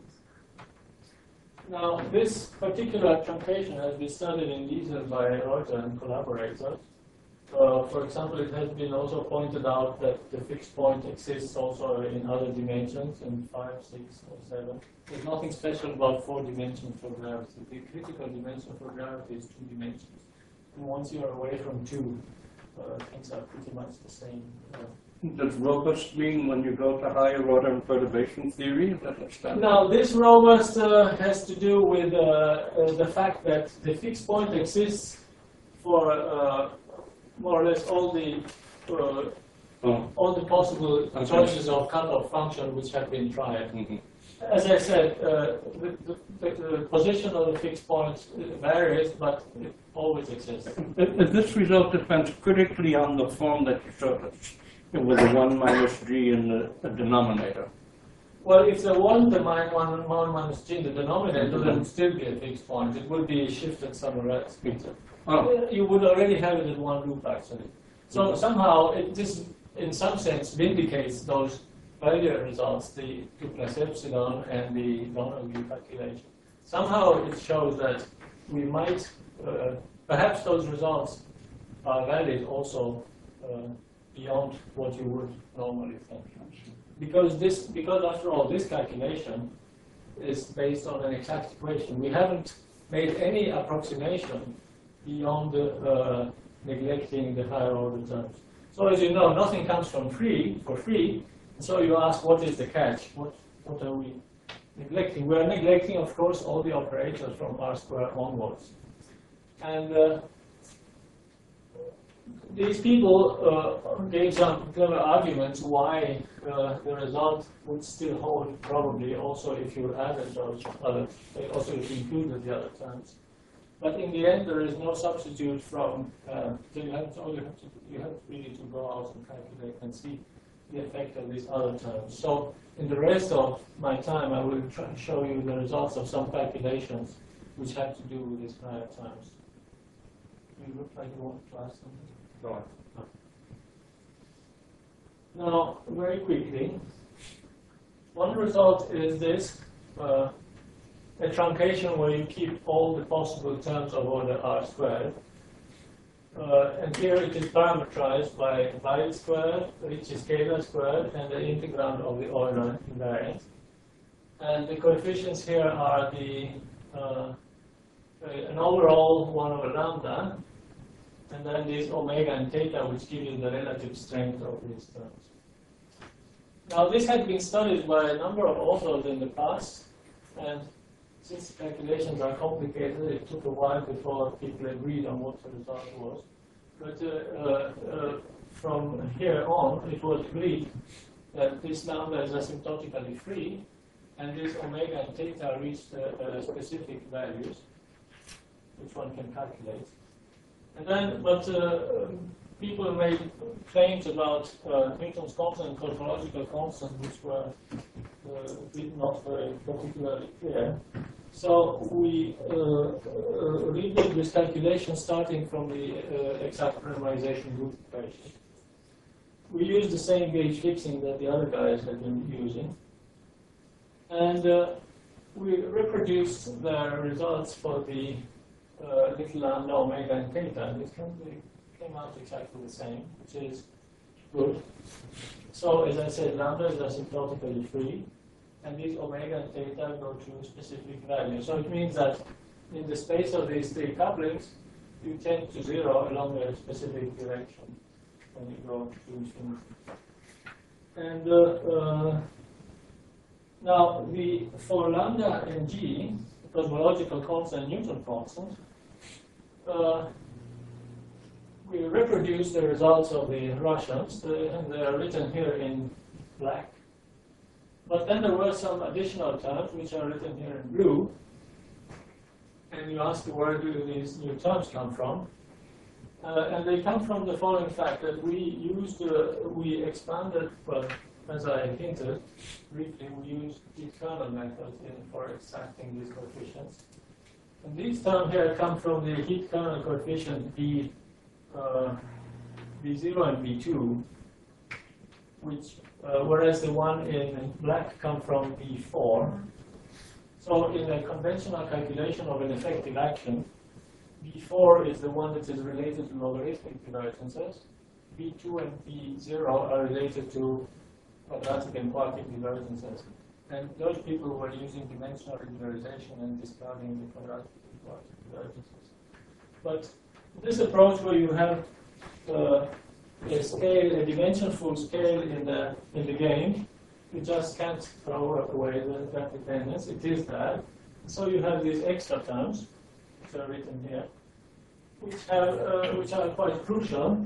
Now, this particular truncation has been studied in detail by Reuter and collaborators. Uh, for example, it has been also pointed out that the fixed point exists also in other dimensions, in five, six, or seven. There's nothing special about four dimensions for gravity. The critical dimension for gravity is two dimensions. And once you are away from two, uh, things are pretty much the same. Uh, Does robust mean when you go to higher order perturbation theory? Does that stand? Now, this robust uh, has to do with uh, uh, the fact that the fixed point exists for uh, more or less all the uh, Oh. all the possible Okay. choices of cutoff function which have been tried. Mhm. As I said, uh, the, the, the, the position of the fixed point varies, but it always exists. If if this result depends critically on the form that you showed us, with the one minus g in the, the denominator. Well, if the one, the min- one, one minus g in the denominator, then it would still be a fixed point. It would be shifted somewhere else. Oh, You would already have it in one loop, actually. So somehow, it, this, in some sense, vindicates those earlier results, the two plus epsilon and the Donahue calculation. Somehow, it shows that we might, uh, perhaps those results are valid also uh, beyond what you would normally think. Because this, because after all, this calculation is based on an exact equation. We haven't made any approximation beyond uh, neglecting the higher order terms. So as you know, nothing comes from free for free. And so you ask, what is the catch? What what are we neglecting? We are neglecting, of course, all the operators from R squared onwards. And uh, these people uh, gave some clever arguments why uh, the result would still hold, probably also if you added those other, also if you included the other terms. But in the end, there is no substitute from. Uh, so you have to, all you have to, you have really to go out and calculate and see the effect of these other terms. So in the rest of my time, I will try and show you the results of some calculations which have to do with these higher times. You look like you want to ask something. No. Now, very quickly, one result is this, uh, a truncation where you keep all the possible terms of order r squared. Uh, and here it is parameterized by Weil squared, Ricci scalar squared, and the integrand of the Euler invariant. And the coefficients here are the uh, an overall one over lambda, and then this omega and theta, which give you the relative strength of these terms. Now, this had been studied by a number of authors in the past, and since the calculations are complicated, it took a while before people agreed on what the result was. But uh, uh, uh, from here on, it was agreed that this lambda is asymptotically free, and this omega and theta reach uh, uh, specific values, which one can calculate. And then, but uh, people made claims about uh, Newton's constant and cosmological constant, which were uh, not very particularly clear. So we uh, uh, redid this calculation starting from the uh, exact parameterization root equation. We used the same gauge fixing that the other guys had been using. And uh, we reproduced the results for the uh, little lambda, omega, and theta. And it came, came out exactly the same, which is good. So as I said, lambda is asymptotically free. And these omega and theta go to specific values. So it means that in the space of these three couplings, you tend to zero along a specific direction when you go to infinity. And uh, uh, now, the, for lambda and g, the cosmological constant and Newton constant, uh, we reproduce the results of the Russians, the, and they are written here in black. But then there were some additional terms which are written here in blue. And you ask where do these new terms come from? Uh, and they come from the following fact that we used, uh, we expanded, well, as I hinted briefly, we used the kernel method in, for extracting these coefficients. And these terms here come from the heat kernel coefficient B, uh, B zero and B two, which Uh, whereas the one in black come from B four. So in a conventional calculation of an effective action, B four is the one that is related to logarithmic divergences. B two and B zero are related to quadratic and quartic divergences. And those people were using dimensional regularization and discarding the quadratic and quartic divergences. But this approach where you have uh, a scale, a dimensionful scale in the in the game, you just can't throw away the, that dependence. It is that. So you have these extra terms, which are written here, which have uh, which are quite crucial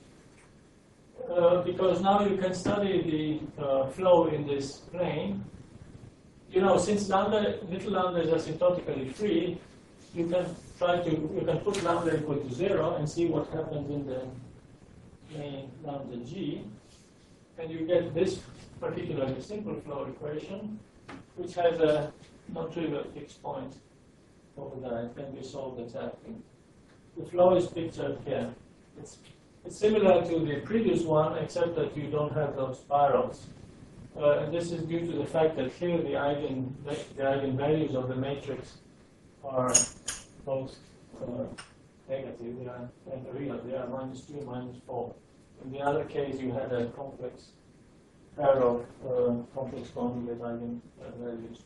uh, because now you can study the uh, flow in this plane. You know, since lambda, little lambda is asymptotically free, you can try to you can put lambda equal to zero and see what happens in the plane lambda g, and you get this particularly simple flow equation, which has a non-trivial fixed point over there. It can be solved exactly. The flow is pictured here. It's, it's similar to the previous one, except that you don't have those spirals. Uh, and this is due to the fact that here the eigen the eigenvalues of the matrix are both uh, negative, they are and real, they are minus two, minus four. In the other case, you had a complex pair of uh, complex conjugate eigenvalues.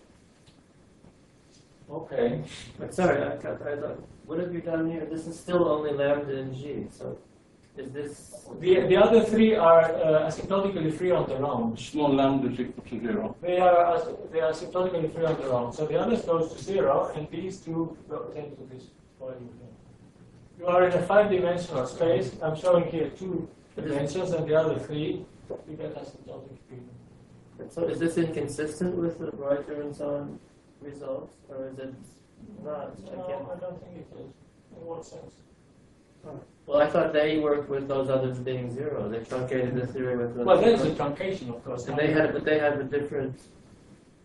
Okay. But sorry, I, I thought, what have you done here? This is still only lambda and g, so is this... The, the other three are uh, asymptotically free on their own. Small lambda is equal to zero. They are, as, they are asymptotically free on their own. So the others goes to zero, and these two go tend to this volume here. You are in a five-dimensional space. I'm showing here two dimensions, and the other three, you get asymptotic freedom. So is this inconsistent with the Reuter and so on results, or is it not? No, I can't. I don't think it is. In what sense? Well, I thought they worked with those others being zero. They truncated the theory with. Well, there's a truncation, of course. And they had, but they had a different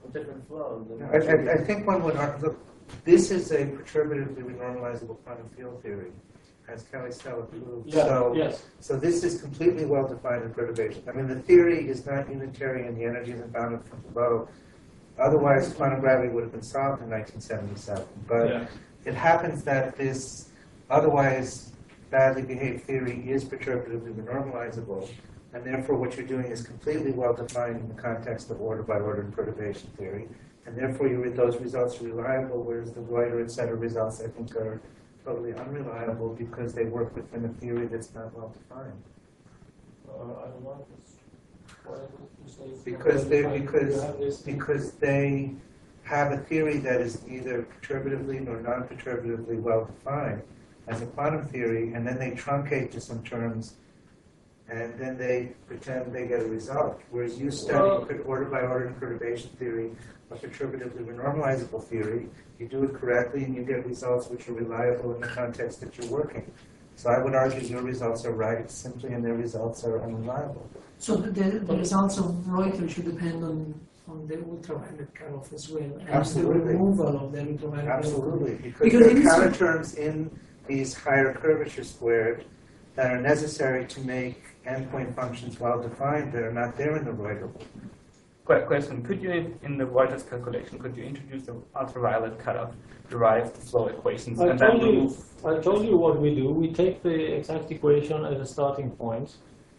a different flow. than- I, I, I think one would, ar- look, this is a perturbatively renormalizable quantum field theory, as Kelly Stella proved. Yeah, So, yes. so this is completely well-defined in perturbation. I mean, the theory is not unitary and the energy isn't bounded from below. Otherwise, quantum gravity would have been solved in nineteen seventy-seven. But Yeah. it happens that this otherwise badly behaved theory is perturbatively renormalizable, and therefore what you're doing is completely well-defined in the context of order-by-order perturbation theory, and therefore you, those results are reliable, whereas the Reuter, et cetera, results, I think, are totally unreliable because they work within a theory that's not well-defined. Uh, I don't know. It's- what did you say? It's Because not they, well-defined. because, You have this- because they have a theory that is neither perturbatively nor non-perturbatively well-defined as a quantum theory, and then they truncate to some terms, and then they pretend they get a result. Whereas you study Well- order-by-order perturbation theory, a perturbatively renormalizable theory, you do it correctly, and you get results which are reliable in the context that you're working. So I would argue your results are right simply, and their results are unreliable. So the, the, the results of Reuter should depend on, on the ultraviolet cutoff as well, and Absolutely. the removal of the ultraviolet cutoff. Absolutely, because, Because there in are this- counter terms in these higher curvature squared that are necessary to make endpoint functions well-defined that are not there in the Reuter. Que- Question: Could you, in, in the Reuter's calculation, could you introduce the ultraviolet cutoff, derive the flow equations, I and then told you, remove? I told you what we do. We take the exact equation as a starting point.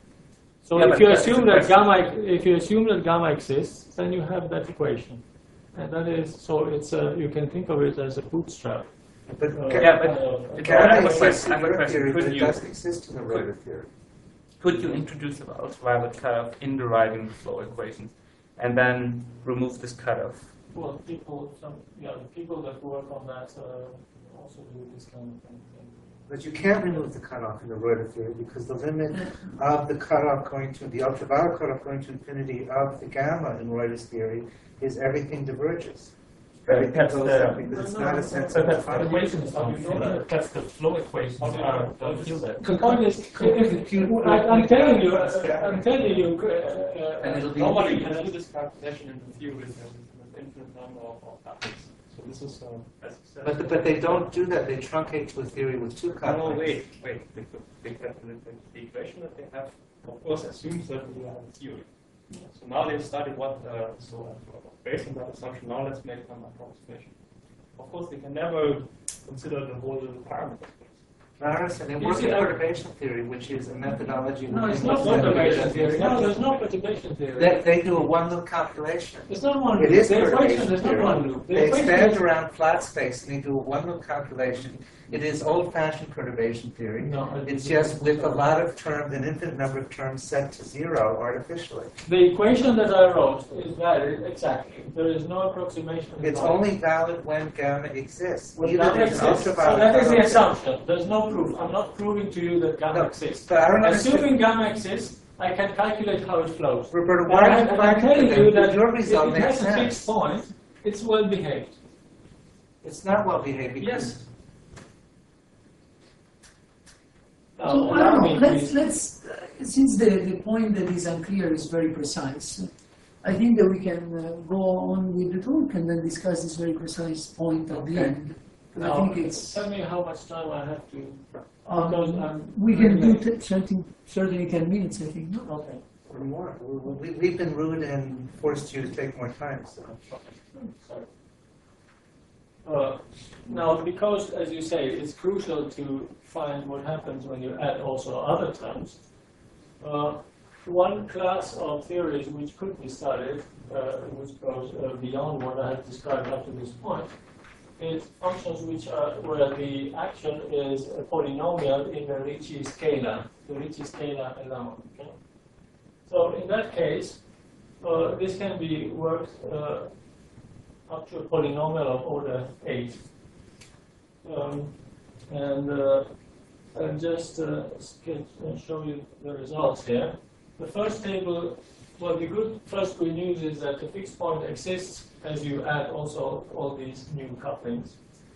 So Yeah, if but you that's assume the that question. gamma, if you assume that gamma exists, then you have that equation, and that is so. It's a, you can think of it as a bootstrap. But Uh, ga- Yeah, but uh, it- gamma I have a exists question- I in have a your question. theory, but Could it you- doesn't exist in the Reuter theory. Could you introduce the ultraviolet cutoff in deriving the flow equations, and then remove this cutoff? Well, people, some, yeah, the people that work on that uh, also do this kind of thing. But you can't remove the cutoff in the Reuter theory because the limit of the cutoff going to, the ultraviolet cutoff going to infinity of the gamma in Reuter's theory is everything diverges. Everything That's goes the- up because it's not a sense So of that's the defining. equation is not filled. That's the flow equations are don't fill that. The point is, if, I, I'm telling you, uh, I'm telling you, uh, uh, And it'll be- nobody can do this calculation in the theory with an infinite number of, of atoms. So this is, uh, as I said. But, but they don't do that. They truncate to a theory with two No, couplings. no, wait, wait. The, the, the, the equation that they have, of course, assumes that we have a theory. So now they've studied what, uh, so uh, based on that assumption, now let's make some approximation. Of course, they can never consider the whole parameter. Laris, and they You work see, in I- perturbation theory, which is a methodology. No, it's within not the perturbation theory. No, there's no perturbation theory. They, they do a one-loop calculation. It's not one It loop. is The equation perturbation is not theory. one loop. The They equation expand is- around flat space and they do a one-loop calculation. It is old-fashioned perturbation theory. No, it- It's just with a lot of terms, an infinite number of terms set to zero artificially. The equation that I wrote is valid, exactly. There is no approximation. It's involved. only valid when gamma exists. When Either gamma there's an exists. So ultraviolet that is the cutoff- assumption. There's no proof. I'm not proving to you that gamma No, exists. but I don't understand. Assuming gamma exists, I can calculate how it flows. Roberta, And why I- are you and I'm finding telling that you that your if result it makes has a sense? fixed point, it's well behaved. It's not well behaved because Yes. Now, So, I allow don't me, know, let's, please. let's, uh, since the, the point that is unclear is very precise, I think that we can uh, go on with the talk and then discuss this very precise point at the Okay. end. 'Cause I Now, think it's, tell me how much time I have to. um, because I'm we can really do t- certainly, certainly ten minutes, I think, no? Okay. or more. We, we, we've been rude and forced you to take more time, so. Sorry. Uh, Now, because, as you say, it's crucial to find what happens when you add also other terms, uh, one class of theories which could be studied, uh, which goes uh, beyond what I have described up to this point, is functions which are where the action is a polynomial in the Ricci scalar, the Ricci scalar alone. Okay? So in that case, uh, this can be worked uh, up to a polynomial of order eight. Um, and uh, I'll just uh, sketch and show you the results here. The first table, well, the good first good news is that the fixed point exists as you add also all these new couplings.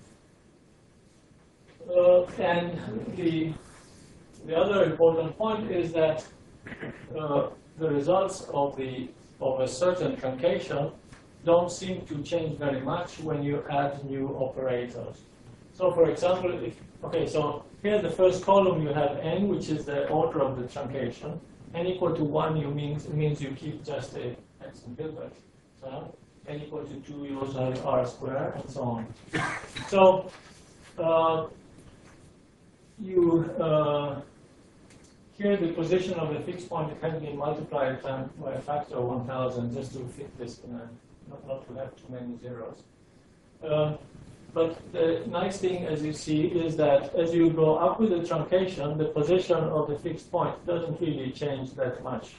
Uh, and the the other important point is that uh, the results of the of a certain truncation don't seem to change very much when you add new operators. So for example, if, okay, so here the first column you have n, which is the order of the truncation. N equal to one you means, means you keep just a x in Hilbert. So n equal to two you also have r squared and so on. So uh, you uh, here the position of the fixed point can be multiplied by a factor of one thousand just to fit this in a, not, not to have too many zeros. Uh, but the nice thing, as you see, is that as you go up with the truncation, the position of the fixed point doesn't really change that much.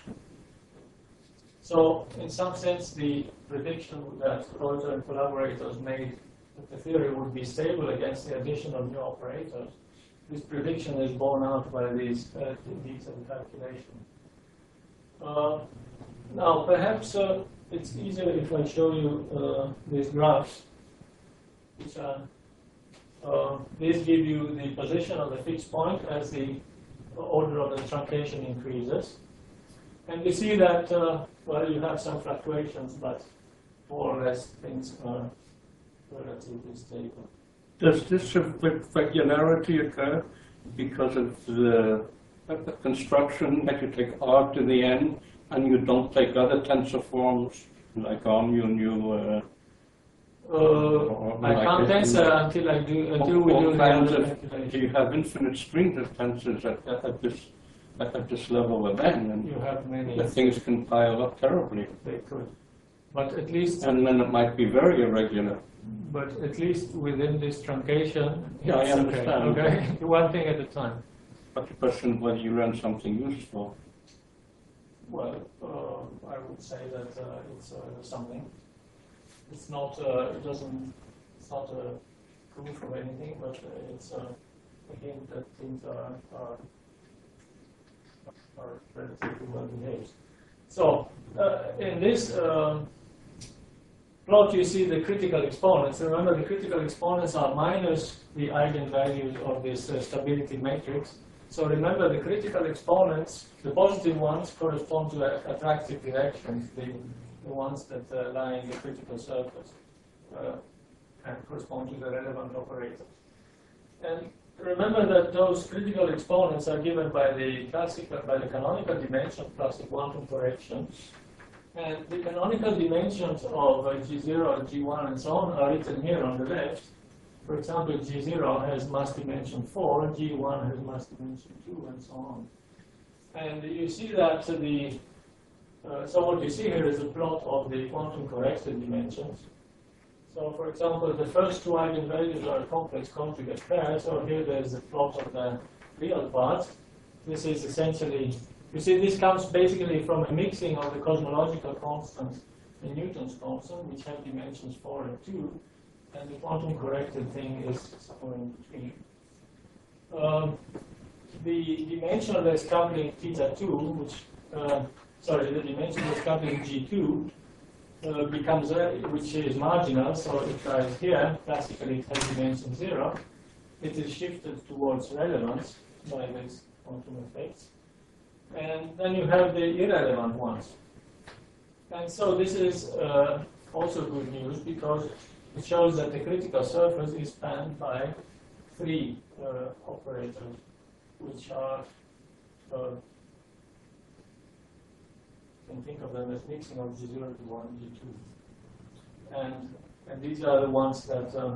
So, in some sense, the prediction that Reuter and collaborators made that the theory would be stable against the addition of new operators, this prediction is borne out by these uh, detailed calculations. Uh, now, perhaps uh, it's easier if I show you uh, these graphs. Which are, uh, these give you the position of the fixed point as the order of the truncation increases. And you see that, uh, well, you have some fluctuations, but more or less things are relatively stable. Does this regularity occur because of the, the construction that you take R to the n and you don't take other tensor forms like R mu nu? Uh, Uh, I like can't this, answer until I do until we do the kinds other of, calculation. you have infinite strings of tensors at, at, at this at, at this level of n, and You have many. the things can pile up terribly. They could, but at least And then it might be very irregular. but at least within this truncation. Yeah, I it's understand. Okay, okay? One thing at a time. But the question is whether you learn something useful. Well, uh, I would say that uh, it's uh, something. It's not. Uh, it doesn't. It's not a proof of anything, but uh, it's uh, a hint that things are are, are relatively well behaved. So uh, in this um, plot, you see the critical exponents. Remember, the critical exponents are minus the eigenvalues of this uh, stability matrix. So remember, the critical exponents, the positive ones, correspond to uh, attractive directions. The the ones that uh, lie in the critical surface uh, and correspond to the relevant operators. And remember that those critical exponents are given by the classical, by the canonical dimension plus the quantum correction. And the canonical dimensions of uh, G zero, G one, and so on are written here on the left. For example, G zero has mass dimension four, G one has mass dimension two, and so on. And you see that uh, the Uh, so what you see here is a plot of the quantum corrected dimensions. So for example, the first two eigenvalues are a complex conjugate pair. So here there's a plot of the real part. This is essentially, you see this comes basically from a mixing of the cosmological constants in Newton's constant, which have dimensions four and two. And the quantum corrected thing is somewhere in between. Um, the dimensionless coupling theta two, which uh, sorry, the dimensionless coupling G two uh, becomes, a, which is marginal, so it lies here, classically it has dimension zero. It is shifted towards relevance by these quantum effects. And then you have the irrelevant ones. And so this is uh, also good news because it shows that the critical surface is spanned by three uh, operators, which are uh, can think of them as mixing of G zero to one, G two. And, and these are the ones that um,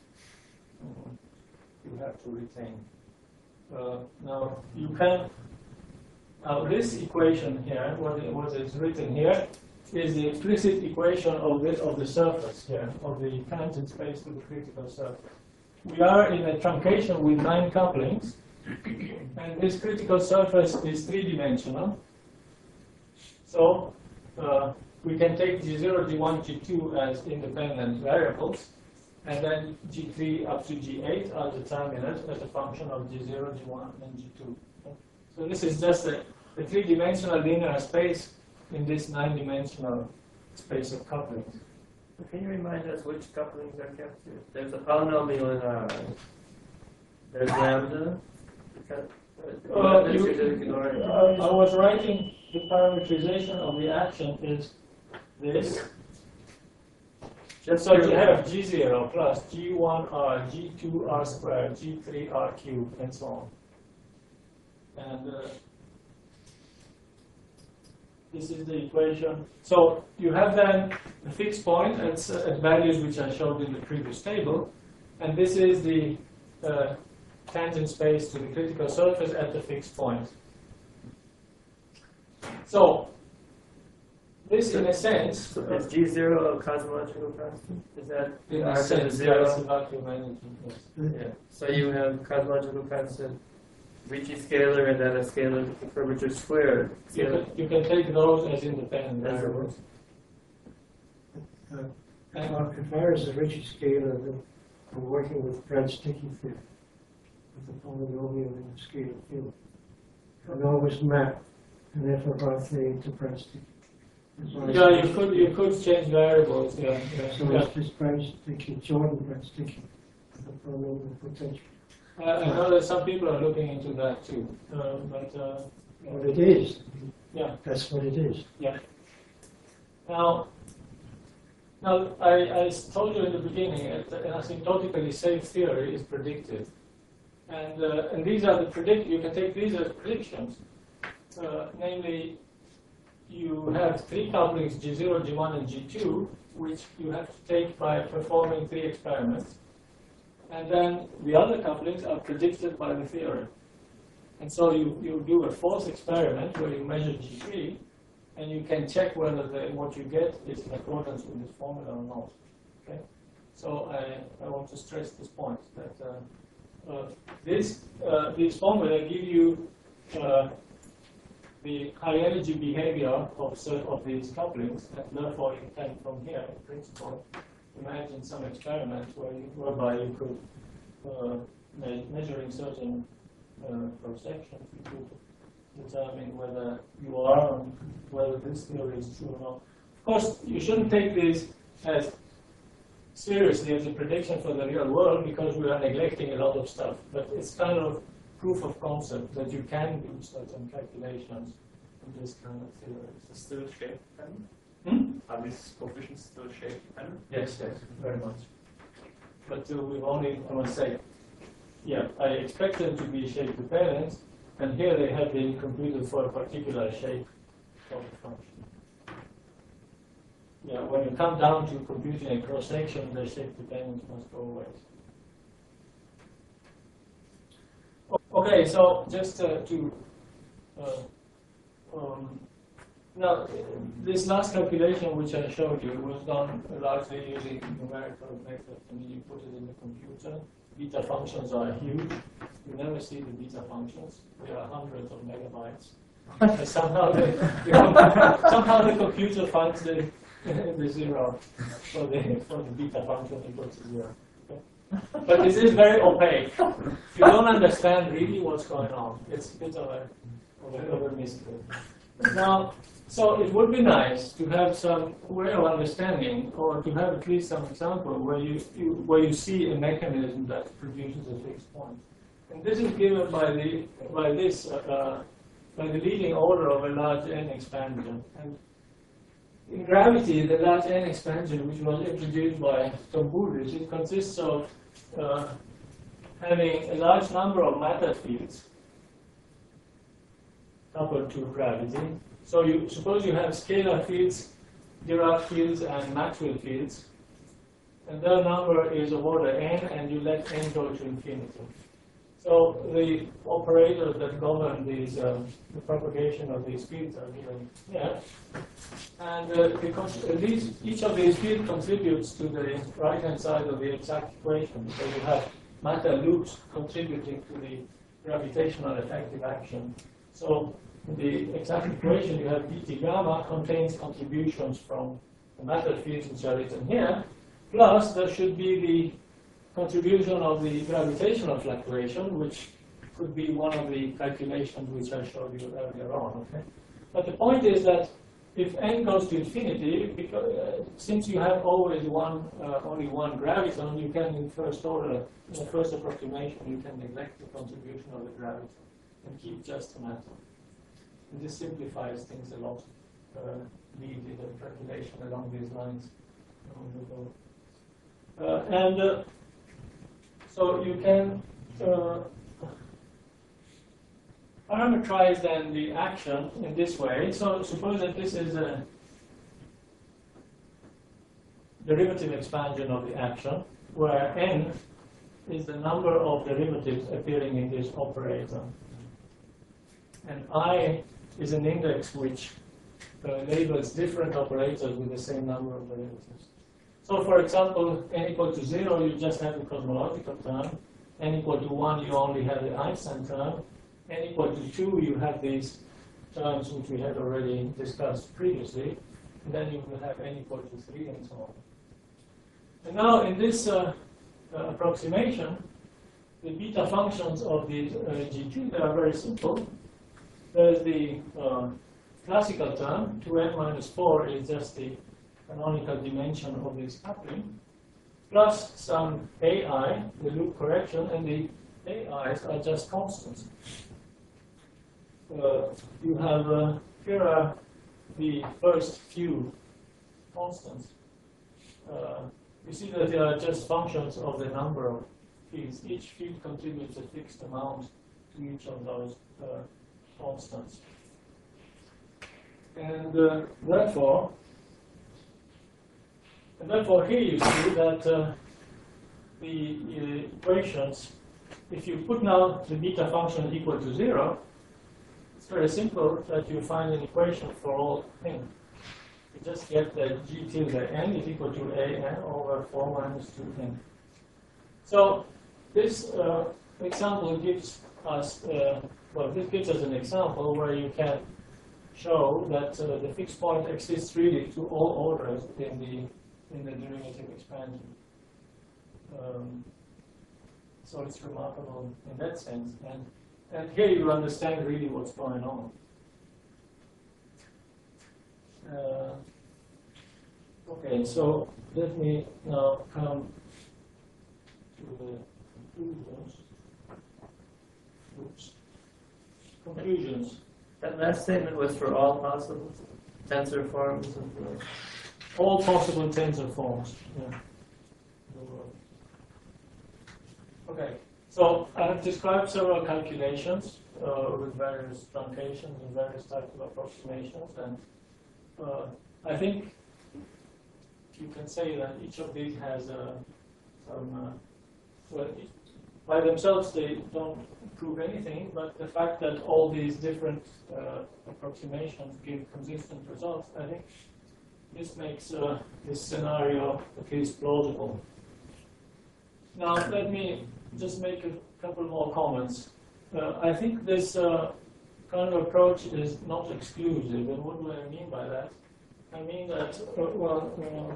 you have to retain. Uh, now, you can, now this equation here, what, what is written here, is the explicit equation of the, of the surface here, of the tangent space to the critical surface. We are in a truncation with nine couplings, and this critical surface is three-dimensional. So uh, we can take G zero, G one, G two as independent variables, and then G three up to G eight are determined as a function of G zero, G one, and G two. So this is just a, a three-dimensional linear space in this nine-dimensional space of couplings. Can you remind us which couplings are kept here? There's a polynomial in R. There's lambda. Uh, you, uh, I was writing the parametrization of the action is this. Just So you purely have G zero plus G one R, G two R squared, G three R cubed, and so on. And uh, this is the equation. So you have then a fixed point at, uh, at values which I showed in the previous table. And this is the uh, tangent space to the critical surface at the fixed point. So this, in a sense, So is G zero a cosmological constant? Is that in R a to the sense, zero? that's a vacuum energy. Yes. Yeah. So you have cosmological constant Ricci scalar and then a scalar curvature squared. You Scalar. can, you can take those as independent variables. Uh, uh, As far as the Ricci scalar, then I'm working with Brad-Sticky theory, with the polynomial in the scalar field. And always map an F of R theory to Brad-Sticky. Yeah, you could you could change variables. Yeah, yeah. So yeah. it's just Brad-Sticky, Jordan Brad-Sticky, the polynomial potential. I, I know that some people are looking into that too, uh, but uh, What it is, yeah, that's what it is. yeah. Now, now I, I told you in the beginning that an asymptotically safe theory is predictive, and uh, and these are the predict. You can take these as predictions, uh, namely. You have three couplings, G zero, G one, and G two, which you have to take by performing three experiments. And then the other couplings are predicted by the theory. And so you, you do a fourth experiment where you measure G three, and you can check whether the, what you get is in accordance with this formula or not. Okay? So I, I want to stress this point, that uh, uh, this, uh, these formula give you uh, the high energy behavior of, of these couplings, and therefore you can, from here, in principle, imagine some experiment where you, whereby you could, uh, me measuring certain uh, cross sections, you could determine whether you are, on whether this theory is true or not. Of course, you shouldn't take this as seriously as a prediction for the real world, because we are neglecting a lot of stuff. But it's kind of proof of concept that you can do certain calculations in this kind of theory. Is it still shape dependent? Hmm? Are these coefficients still shape dependent? Yes, yes, very much. But uh, we've only, I must say, yeah, I expect them to be shape dependent, and here they have been computed for a particular shape of the function. Yeah, when you come down to computing a cross section, the shape dependence must go away. Okay, so just uh, to uh, um, now, this last calculation which I showed you was done largely using numerical methods. I mean, you put it in the computer. Beta functions are huge. You never see the beta functions. They are hundreds of megabytes. And somehow, the, the, somehow the computer finds the, the zero for the, for the beta function equal to zero. But this is very opaque. You don't understand really what's going on. It's a bit of a, of a, of a mystery. Now, so it would be nice to have some way of understanding, or to have at least some example where you, you where you see a mechanism that produces a fixed point. And this is given by the by this uh, by the leading order of a large N expansion. And in gravity, the large N expansion, which was introduced by Tom Booldridge, it consists of uh, having a large number of matter fields coupled to gravity. So you suppose you have scalar fields, Dirac fields, and Maxwell fields, and their number is of order n, and you let n go to infinity. So the operators that govern these, uh, the propagation of these fields are given here. And uh, because these, each of these fields contributes to the right-hand side of the exact equation. So you have matter loops contributing to the gravitational effective action. So the exact equation, you have B T gamma contains contributions from the matter fields which are written here, plus there should be the contribution of the gravitational fluctuation, which could be one of the calculations which I showed you earlier on. Okay? But the point is that if n goes to infinity, because, uh, since you have always one, uh, only one graviton, you can, in first order, in the first approximation, you can neglect the contribution of the graviton and keep just an atom. And this simplifies things a lot. Uh, need in the calculation along these lines. Uh, and uh, so you can uh, parameterize then the action in this way. So suppose that this is a derivative expansion of the action, where n is the number of derivatives appearing in this operator. And I is an index which uh, labels different operators with the same number of derivatives. So for example, n equal to zero, you just have the cosmological term. N equal to one, you only have the Einstein term. N equal to two, you have these terms which we had already discussed previously. And then you will have n equal to three and so on. And now in this uh, uh, approximation, the beta functions of these uh, G T, they are very simple. There's the uh, classical term, two n minus four is just the canonical dimension of this coupling, plus some A I, the loop correction, and the A Is are just constants. Uh, you have, uh, here are the first few constants. Uh, you see that they are just functions of the number of fields. Each field contributes a fixed amount to each of those uh, constants. And uh, therefore, and therefore here you see that uh, the uh, equations, if you put now the beta function equal to zero, it's very simple that you find an equation for all n. You just get that g tilde n is equal to a n over four minus two n. So this uh, example gives us, uh, well, this gives us an example where you can show that uh, the fixed point exists really to all orders in the in the derivative expansion. Um, so it's remarkable in that sense, and and here you understand really what's going on. Uh, okay, so let me now come to the conclusions. Oops. Conclusions. That last statement was for all possible tensor forms of the... All possible tensor forms. Yeah. Okay, so I have described several calculations uh, with various truncations and various types of approximations, and uh, I think you can say that each of these has uh, some, uh, well, by themselves they don't prove anything, but the fact that all these different uh, approximations give consistent results, I think this makes uh, this scenario at least plausible. Now let me just make a couple more comments. Uh, I think this uh, kind of approach is not exclusive, and what do I mean by that? I mean that, uh, well, uh,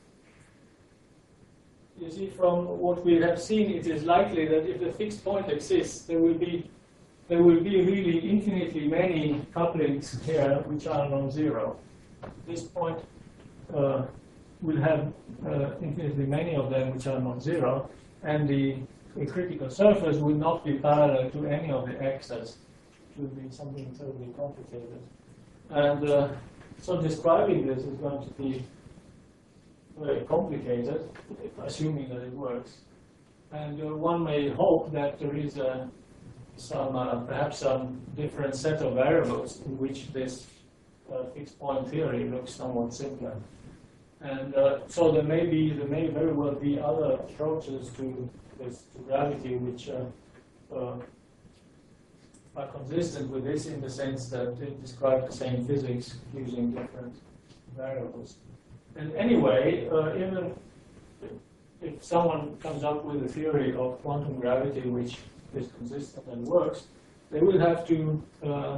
you see, from what we have seen, it is likely that if a fixed point exists, there will be there will be really infinitely many couplings here which are non-zero. This point uh, will have uh, infinitely many of them which are non-zero, and the, the critical surface will not be parallel to any of the x's. It will be something terribly complicated. And uh, so describing this is going to be very complicated, assuming that it works. And uh, one may hope that there is a, some, uh, perhaps some different set of variables in which this uh, fixed point theory looks somewhat simpler. And uh, so there may be, there may very well be other approaches to this, to gravity, which uh, uh, are consistent with this in the sense that they describe the same physics using different variables. And anyway, uh, even if someone comes up with a theory of quantum gravity which is consistent and works, they will have to, uh,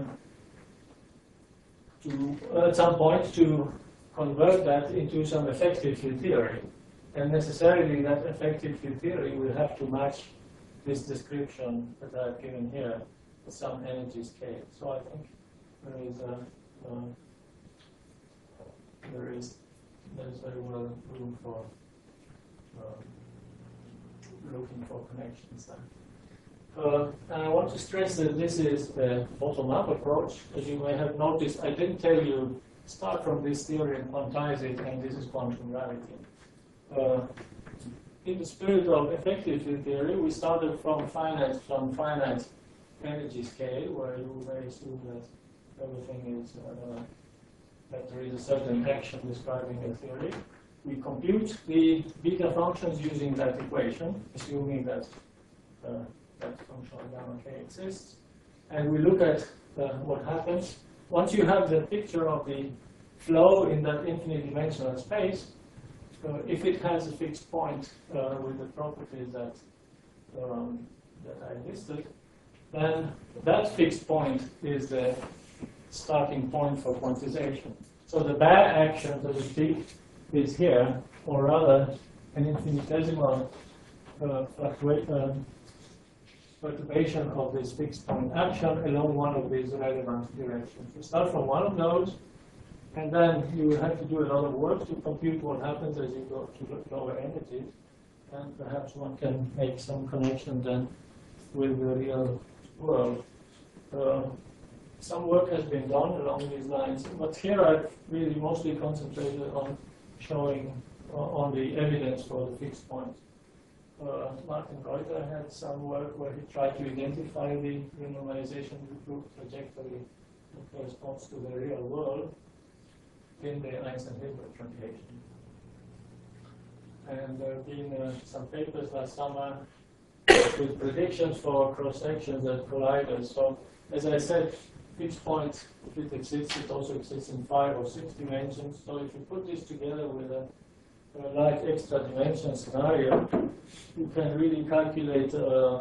to uh, at some point, to convert that into some effective field theory. And necessarily that effective field theory will have to match this description that I've given here with some energy scale. So I think there is a, uh, there is there's very well room for um, looking for connections there. Uh, and I want to stress that this is the bottom-up approach. As you may have noticed, I didn't tell you start from this theory and quantize it, and this is quantum gravity. Uh, in the spirit of effective field theory, we started from finite, from finite energy scale, where you may assume that everything is, uh, that there is a certain action describing a theory. We compute the beta functions using that equation, assuming that uh, that function gamma k exists. And we look at uh, what happens. Once you have the picture of the flow in that infinite dimensional space, uh, if it has a fixed point uh, with the properties that, um, that I listed, then that fixed point is the starting point for quantization. So the bare action, so to speak, is here, or rather an infinitesimal uh, fluctuation, perturbation of this fixed point action along one of these relevant directions. You start from one of those, and then you have to do a lot of work to compute what happens as you go to lower energies, and perhaps one can make some connection then with the real world. Uh, some work has been done along these lines, but here I've really mostly concentrated on showing uh, on the evidence for the fixed point. Uh, Martin Reuter had some work where he tried to identify the renormalization group trajectory that corresponds to the real world in the Einstein-Hilbert truncation. And there have been uh, some papers last summer with predictions for cross-sections at colliders. So, as I said, fixed point, if it exists, it also exists in five or six dimensions. So if you put this together with a, a like extra dimension scenario, you can really calculate a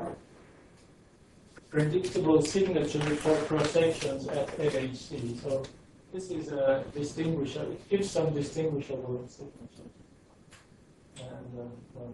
predictable signature for cross-sections at L H C. So this is a distinguishable, it gives some distinguishable signature. And, uh, well,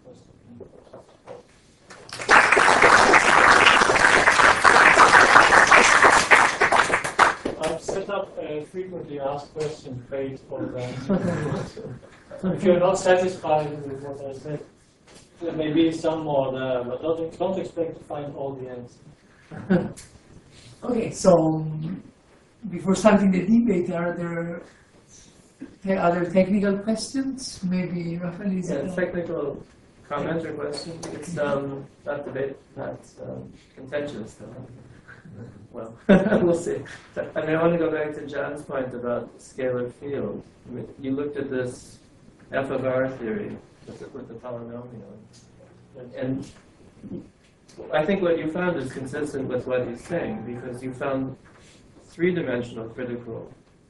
I've set up a frequently asked question page for that. If you're not satisfied with what I said, there may be some more there, but don't, don't expect to find all the answers. Okay, so um, before starting the debate, are there te- other technical questions? Maybe Rafael is Yeah, technical comment or question? It's um, not debate, not um, contentious. Though. Well, we'll see. I mean, I want to go back to John's point about scalar field. I mean, you looked at this f of r theory with the, with the polynomial, and I think what you found is consistent with what he's saying, because you found three-dimensional critical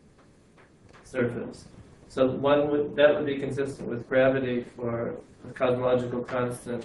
surface. So one would, that would be consistent with gravity for the cosmological constant,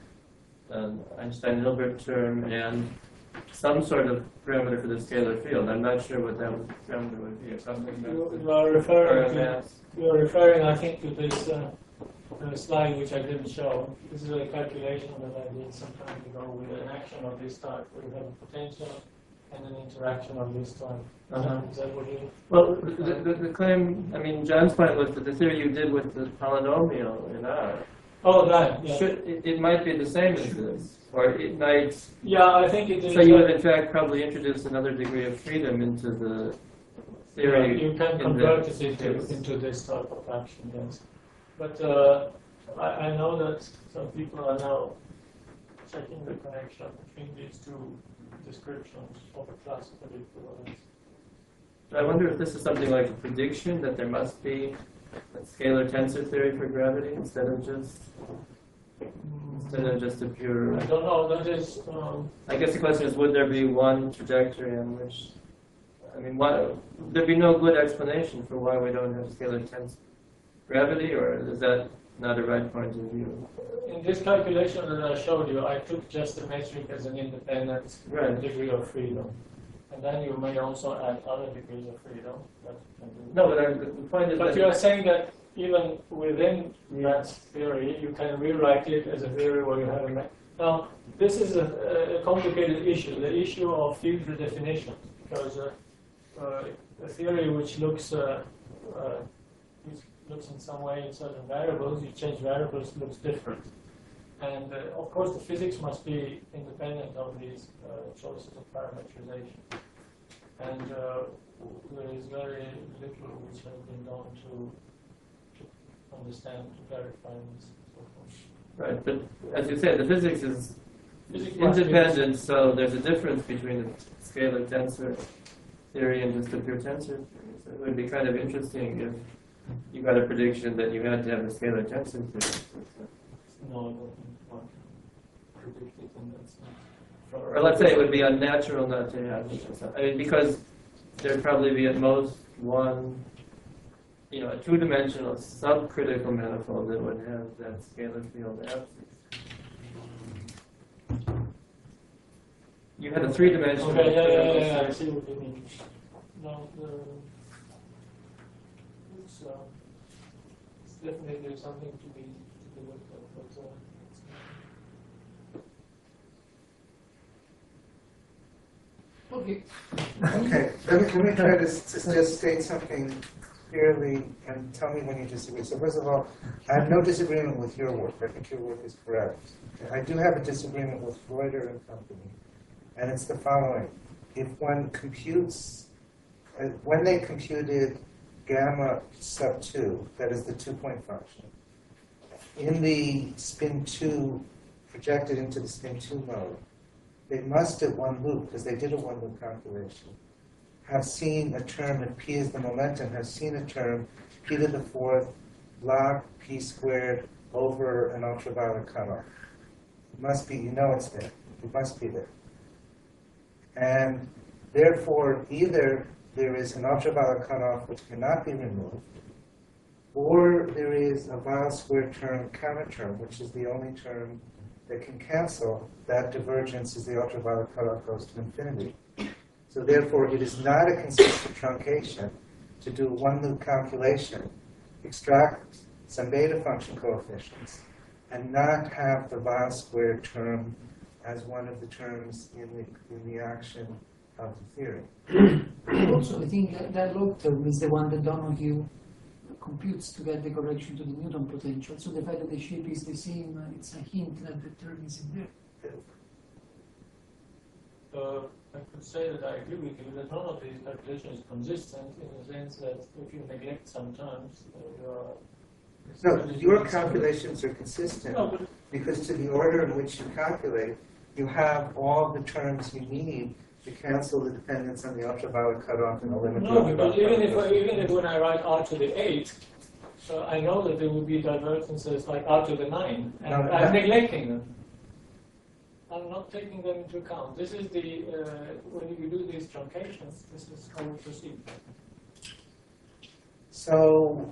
um, Einstein-Hilbert term, and some sort of parameter for the scalar field. I'm not sure what that parameter would be, or something. You, you are referring to, you are referring, I think, to this uh, uh, slide which I didn't show. This is a calculation that I did some time ago with an action of this type, where you have a potential and an interaction of this type. Uh-huh. Is that what you? Well, the, the, the claim, I mean, John's point was that the theory you did with the polynomial in R, Oh, that. Yeah. should, it, it might be the same as this, or it might. Yeah, I think it is. So you would, in fact, probably introduce another degree of freedom into the theory. Yeah, you can in convert the, it into, into this type of action, yes. But uh, I, I know that some people are now checking the connection between these two descriptions of a class predictable. I wonder if this is something like a prediction that there must be a scalar tensor theory for gravity instead of just instead of just a pure. I don't know. That is. Um, I guess the question is, would there be one trajectory in which? I mean, why there'd be no good explanation for why we don't have scalar tensor gravity, or is that not a right point of view? in this calculation that I showed you, I took just the metric as an independent Right. degree of freedom. And then you may also add other degrees of freedom. That you can do. No, but I, the point is But that you are saying that even within that theory, you can rewrite it as a theory where you have a. Me- now, this is a, a complicated issue, the issue of field redefinition, because uh, uh, a theory which looks uh, uh, which looks in some way in certain variables, you change variables, looks different. And uh, of course, the physics must be independent of these uh, choices of parameterization. And uh, there is very little which has been done to, to understand, to clarify this. So Right, but as you said, the physics is Physics must be- independent, so there's a difference between the scalar tensor theory and just the pure tensor theory. So it would be kind of interesting if you got a prediction that you had to have a scalar tensor theory. No, I don't think one can predict it in that sense. Or let's say it would be unnatural not to have it. or something. I mean, because there'd probably be at most one, you know, a two-dimensional subcritical manifold that would have that scalar field absence. You had a three-dimensional. Okay, yeah, yeah, critical yeah, yeah, I field. see what you mean. No, the, it's, uh, it's definitely something to be, to be looked at, but, uh, it's- okay. Okay, let me, let me try to s- to just state something clearly and tell me when you disagree. So first of all, I have no disagreement with your work. I think your work is correct. I do have a disagreement with Reuter and company, and it's the following. If one computes, uh, when they computed gamma sub two, that is the two-point function, in the spin two, projected into the spin two mode, they must at one loop, because they did a one loop calculation, have seen a term, if p is the momentum, have seen a term, p to the fourth log p squared over an ultraviolet cutoff. It must be, you know it's there. It must be there. And therefore, either there is an ultraviolet cutoff which cannot be removed, or there is a Weyl squared term counter term, which is the only term that can cancel that divergence as the ultraviolet cutoff goes to infinity. So therefore, it is not a consistent truncation to do a one-loop calculation, extract some beta function coefficients, and not have the Weyl squared term as one of the terms in the, in the action of the theory. Also, I think that, that log term is the one that Donoghue computes to get the correction to the Newton potential. So the fact that the shape is the same, uh, it's a hint that the term is in there. Uh, I could say that I agree with you that none of these calculations is consistent in the sense that if you neglect some terms, uh, you are. No, your calculations are consistent No, but because to the order in which you calculate, you have all the terms you need to cancel the dependence on the ultraviolet cutoff and the limit. no, because even if even if when I write r to the eight, so I know that there will be divergences like r to the nine, and No, I'm that- neglecting them. I'm not taking them into account. This is the uh, when you do these truncations, this is how we proceed. So,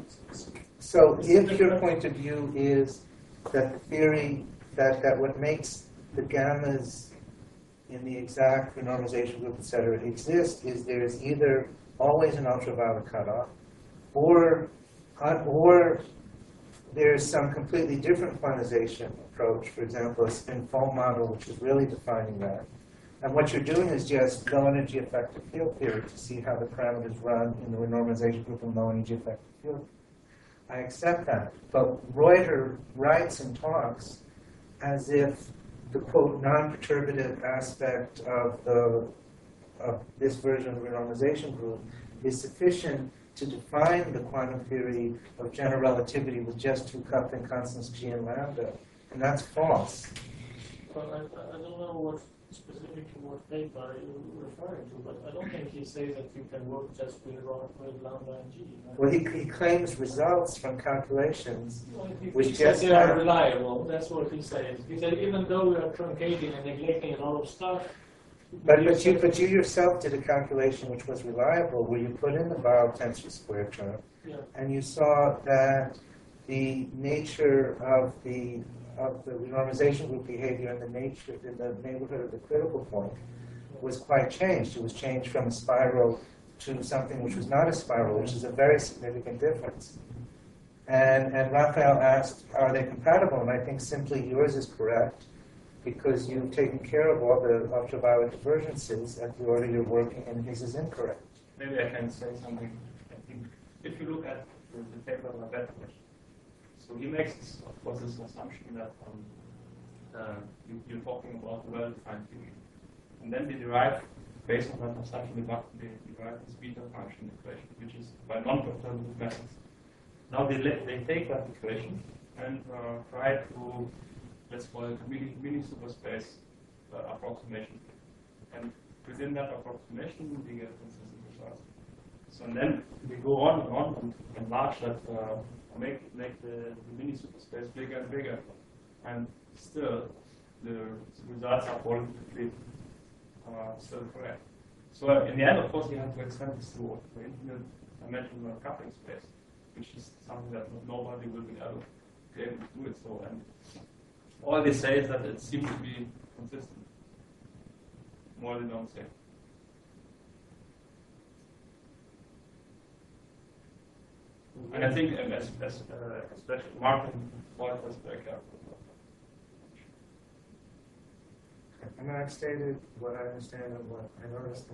so if your point of view is that the theory that, that what makes the gammas in the exact renormalization group, et cetera, exist is there is either always an ultraviolet cutoff, or uh, or there's some completely different quantization approach, for example, a spin foam model, which is really defining that. And what you're doing is just low energy effective field theory to see how the parameters run in the renormalization group of low energy effective field. I accept that. But Reuter writes and talks as if the quote non-perturbative aspect of the of this version of the renormalization group is sufficient to define the quantum theory of general relativity with just two coupling constants g and lambda. And that's false. Well, I, I don't know what specifically what paper you're referring to, but I don't think he says that you can work just with, ro- with lambda and g. Right? Well, he, he claims results from calculations Well, he, which he says just they are have- reliable. That's what he says. He said even though we are truncating and neglecting a lot of stuff. But, but, you, but you yourself did a calculation which was reliable, where you put in the Weyl tensor square term, Yeah. and you saw that the nature of the of the renormalization group behavior in the nature in the neighborhood of the critical point was quite changed. It was changed from a spiral to something which was not a spiral, which is a very significant difference. And and Raphael asked, are they compatible? And I think simply yours is correct, because you've taken care of all the ultraviolet divergences at the order you're working, and his is incorrect. Maybe I can say something. I think if you look at the, the paper of Bettwitch, so he makes, this, of course, this assumption that um, uh, you, you're talking about a well-defined theory. And then they derive, based on that assumption, they derive this beta function equation, which is by non-perturbative methods. Now they, let, they take that equation and uh, try to, let's call it mini, mini superspace uh, approximation. And within that approximation, we get consistent results. So and then we go on and on and enlarge that, uh, make make the, the mini superspace bigger and bigger, and still the results are qualitatively uh, still correct. So uh, in the end, of course, you have to extend this to the infinite dimensional coupling space, which is something that nobody will be able to be able to do it. So, and all they say is that it seems to be consistent. More they don't say. And I think, um, as, as uh, especially Martin White was very careful. And I've stated what I understand and what I noticed.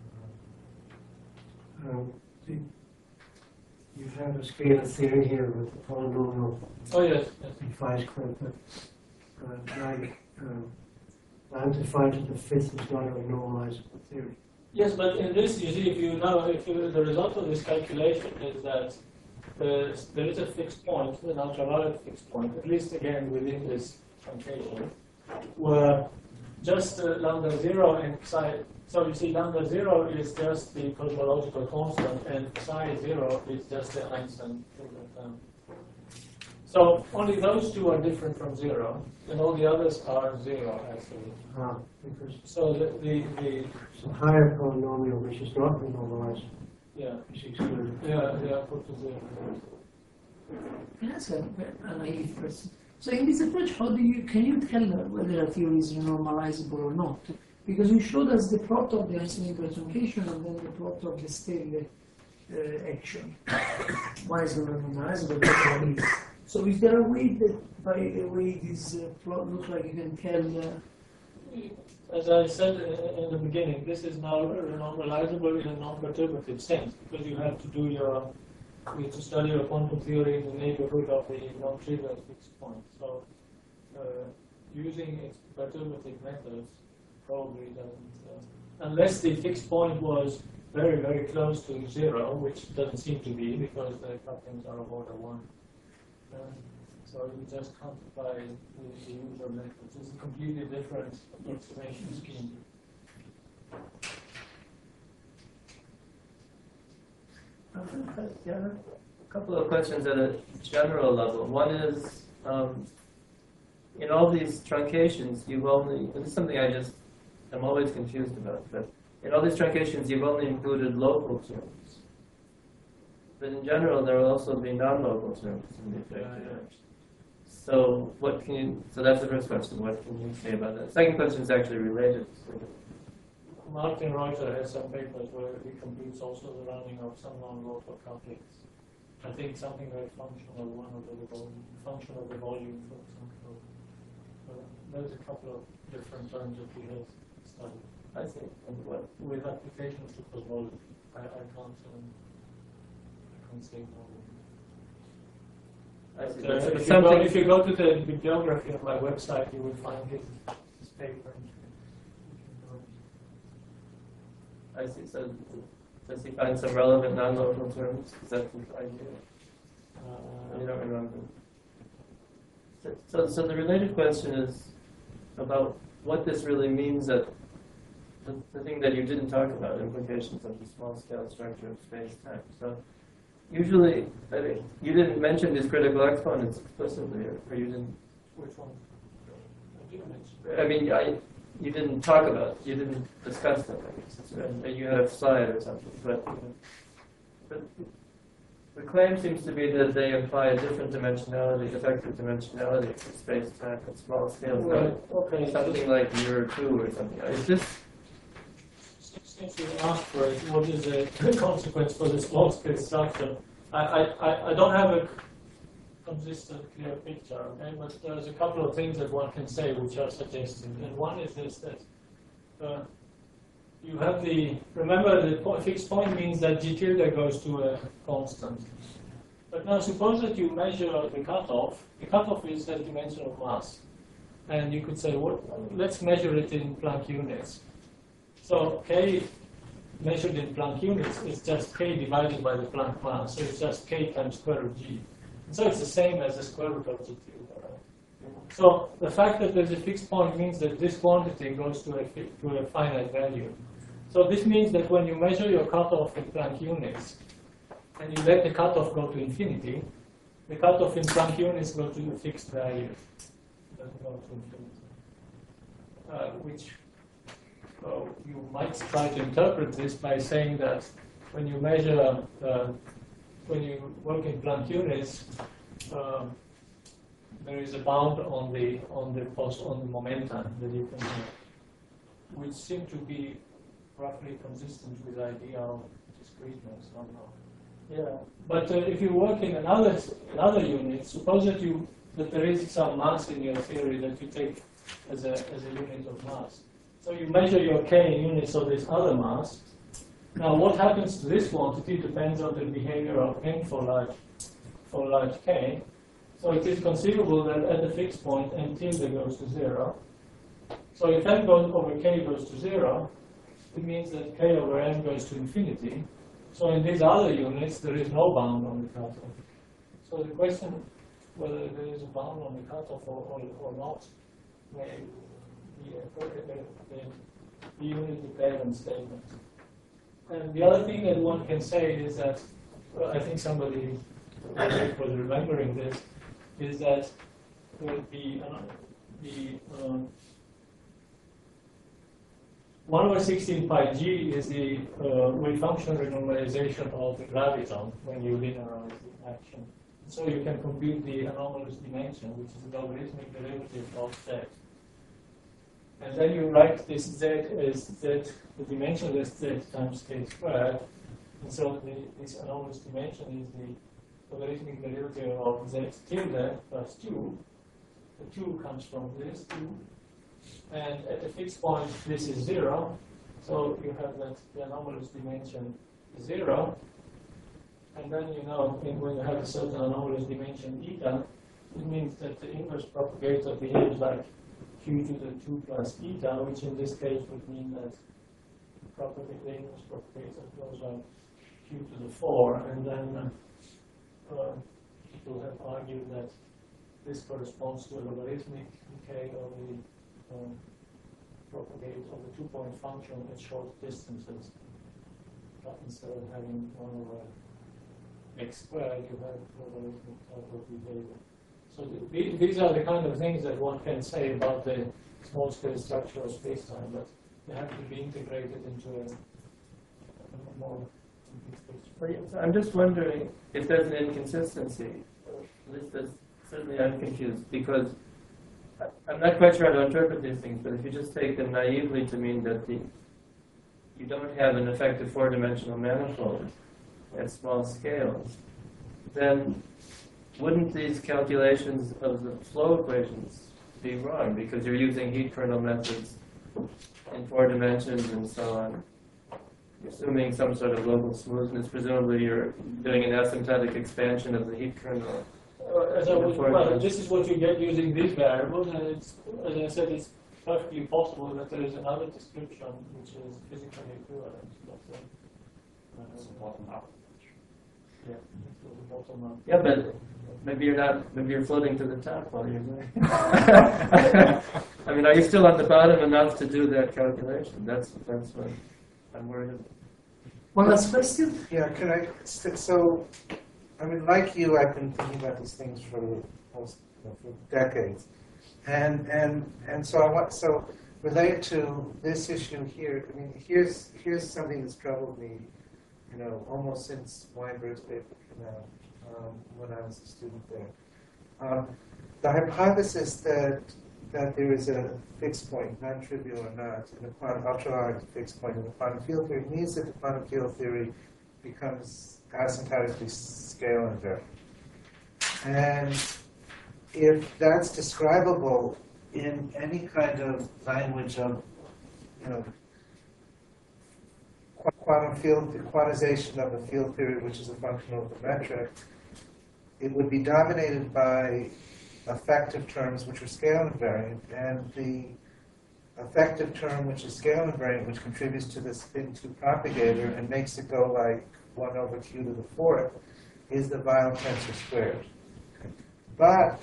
Um, the, you have a scalar theory here with the polynomial Oh yes, yes. defies Quentin. Uh, like, um, lambda phi to the fifth is not a normalizable theory. Yes, but in this, you see, if you know, if you, the result of this calculation is that the, there is a fixed point, an ultraviolet fixed point, at least again within this truncation, where just uh, lambda zero and psi. So you see, lambda zero is just the cosmological constant, and psi zero is just the Einstein term. So only those two are different from zero, and all the others are zero actually. Ah, because So the the, the some higher polynomial which is not normalized yeah is excluded. yeah they are put to zero. Can I ask a, a naive person? So in this approach, how do you, can you tell whether a theory is normalizable or not? Because you showed us the plot of the Einstein-Nicola truncation and then the plot of the Stelle uh, action. Why is it not normalizable? What one is? So is there a way that, by the way this uh, plot looks like, you can tell? Uh, As I said in, in the beginning, this is now normalizable in a non-perturbative sense because you have to do your you have to study your quantum theory in the neighborhood of the non-trivial fixed point. So uh, using its perturbative methods probably doesn't, uh, unless the fixed point was very, very close to zero, which doesn't seem to be because the couplings are of order one. Uh, so you just can't apply the, the usual methods. It's a completely different approximation scheme. Yeah, a couple of questions at a general level. One is, um, in all these truncations, you've only, and this is something I just, I'm always confused about, but in all these truncations, you've only included local terms. But in general, there will also be non-local terms in the effective range. So what can you, so that's the first question, what can you say about that? The second question is actually related. Martin Reuter has some papers where he computes also the running of some non-local couplings. I think something like function of one of the volume, function of the volume, for example. Uh, there's a couple of different terms that he has studied. I see. And what? With applications to cosmology, I, I can't, um, I can't say more. I see. But, uh, But if, you something- go, if you go to the bibliography of my website, you will find his, his paper. I see. So does he find some relevant non-local terms? Is that the idea? Uh, You don't remember. So, so, so the related question is about what this really means that the, the thing that you didn't talk about, implications of the small-scale structure of space-time. So usually, I mean, you didn't mention these critical exponents explicitly, or, or you didn't. Which one? I did mention. I mean, I, you didn't talk about, you didn't discuss them. I guess it's right. You had a slide or something, but, but the claim seems to be that they imply a different dimensionality, effective dimensionality for space-time at small scales. Right. Okay. Something like year two or something. Is this? Since you asked for it, what is the consequence for the small space structure? I, I, I- I don't have a consistent, clear picture, okay? But there's a couple of things that one can say which are suggested. And one is this, that uh, you have the, remember the po fixed point means that G tilde goes to a constant. But now suppose that you measure the cutoff. The cutoff is the dimension of mass. And you could say, what, let's measure it in Planck units. So K measured in Planck units is just K divided by the Planck mass. So it's just K times square root G. So it's the same as the square root of G T. So the fact that there's a fixed point means that this quantity goes to a, to a finite value. So this means that when you measure your cutoff in Planck units, and you let the cutoff go to infinity, the cutoff in Planck units go to a fixed value. It doesn't go to infinity. Uh, which uh, you might try to interpret this by saying that when you measure, uh, when you work in Planck units, um, there is a bound on the on the post on the momentum that you can have, which seem to be roughly consistent with the idea of discreteness somehow. Yeah, but uh, if you work in another another unit, suppose that you that there is some mass in your theory that you take as a as a unit of mass. So you measure your k in units of this other mass. Now, what happens to this quantity depends on the behavior of n for large for large k. So it is conceivable that at the fixed point n tilde goes to zero. So if n goes over k goes to zero, it means that k over m goes to infinity. So in these other units, there is no bound on the cutoff. So the question whether there is a bound on the cutoff or, or, or not may be a, a, a unit-dependent statement. And the other thing that one can say is that, well, I think somebody was remembering this, is that the, uh, the um, one over sixteen pi g is the uh, wave function renormalization of the graviton when you linearize the action. So you can compute the anomalous dimension, which is the logarithmic derivative of z. And then you write this z as z, the dimension is z times k squared. And so the, this anomalous dimension is the logarithmic derivative of z tilde plus two. The two comes from this two. And at a fixed point, this is zero. So you have that the anomalous dimension is zero. And then you know when you have a certain anomalous dimension eta, it means that the inverse propagator behaves like q to the two plus eta, which in this case would mean that propagate, the inverse propagator goes like q to the four. And then uh, uh, people have argued that this corresponds to a logarithmic decay of the um, propagate of the two-point function at short distances. But instead of having one over x squared, you have logarithmic type of behavior. So the, these are the kind of things that one can say about the small-scale structure of space-time, but they have to be integrated into a, a more complete picture. I'm just wondering if there's an inconsistency. At least that's certainly I'm confused, because I'm not quite sure how to interpret these things, but if you just take them naively to mean that the, you don't have an effective four-dimensional manifold at small scales, then wouldn't these calculations of the flow equations be wrong, because you're using heat kernel methods in four dimensions and so on? You're assuming some sort of local smoothness. Presumably you're doing an asymptotic expansion of the heat kernel. Uh, so well, this is what you get using these variables, and it's, as I said, it's perfectly possible that there is another description which is physically equivalent. But, uh, It's a bottom up. Yeah, it's the bottom up. Yeah, but maybe you're not. Maybe you're floating to the top while you're doing. I mean, are you still at the bottom enough to do that calculation? That's that's what I'm worried about. One last question? Yeah, can I, so, I mean, like you, I've been thinking about these things for most, you know, for decades. And, and, and so I want, so related to this issue here, I mean, here's, here's something that's troubled me, you know, almost since Weinberg's paper came out, um, when I was a student there. Um, the hypothesis that that there is a fixed point, non-trivial or not, in a quantum ultra-large fixed point in the quantum field theory means that the quantum field theory becomes asymptotically scale invariant. And if that's describable in any kind of language of, you know, quantum field, the quantization of the field theory, which is a function of the metric, it would be dominated by effective terms which are scale invariant, and the effective term which is scale invariant, which contributes to the spin two propagator and makes it go like one over q to the fourth, is the Weyl tensor squared. But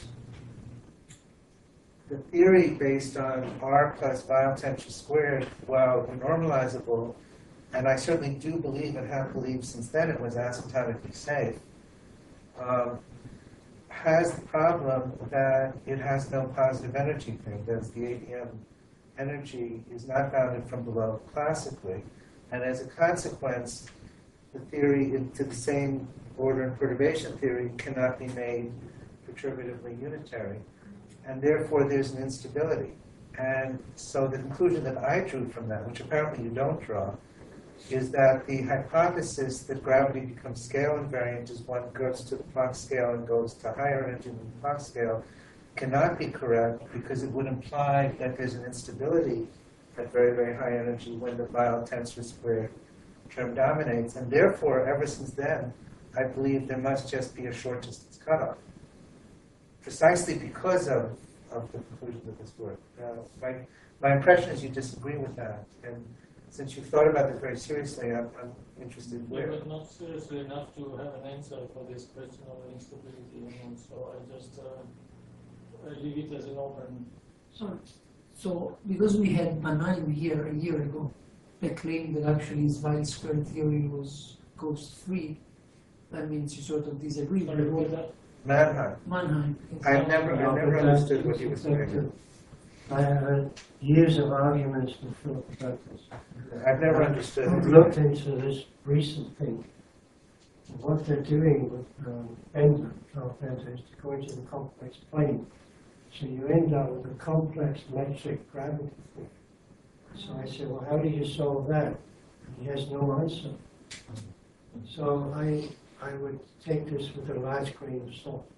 the theory based on R plus vial tensor squared, while normalizable, and I certainly do believe and have believed since then it was asymptotically safe, um, has the problem that it has no positive energy thing. That's the A D M energy is not bounded from below classically. And as a consequence, the theory, to the same order and perturbation theory, cannot be made perturbatively unitary. And therefore, there's an instability. And so the conclusion that I drew from that, which apparently you don't draw, is that the hypothesis that gravity becomes scale invariant as one goes to the Planck scale and goes to higher energy than the Planck scale cannot be correct, because it would imply that there's an instability at very, very high energy when the vial tensor squared term dominates. And therefore, ever since then, I believe there must just be a short distance cutoff, precisely because of, of the conclusions of this work. Uh, my, my impression is you disagree with that. And since you've thought about this very seriously, I'm, I'm interested Yeah, where. but not seriously enough to have an answer for this question of instability. You know, so I just uh, I leave it as an open. So, so because we had Mannheim here a year ago, that claimed that actually his vial square theory was ghost free, that means you sort of disagree Sorry, with what what that? Mannheim. Mannheim. I never, I No, never but that- understood what he was that, saying. uh, I had years of arguments with Philip about this. I've never understood I've it. looked into this recent thing. What they're doing with um, Bender, Charles Bender, is to go into the complex plane. So you end up with a complex metric gravity thing. So I said, well, how do you solve that? He has no answer. So I, I would take this with a large grain of salt.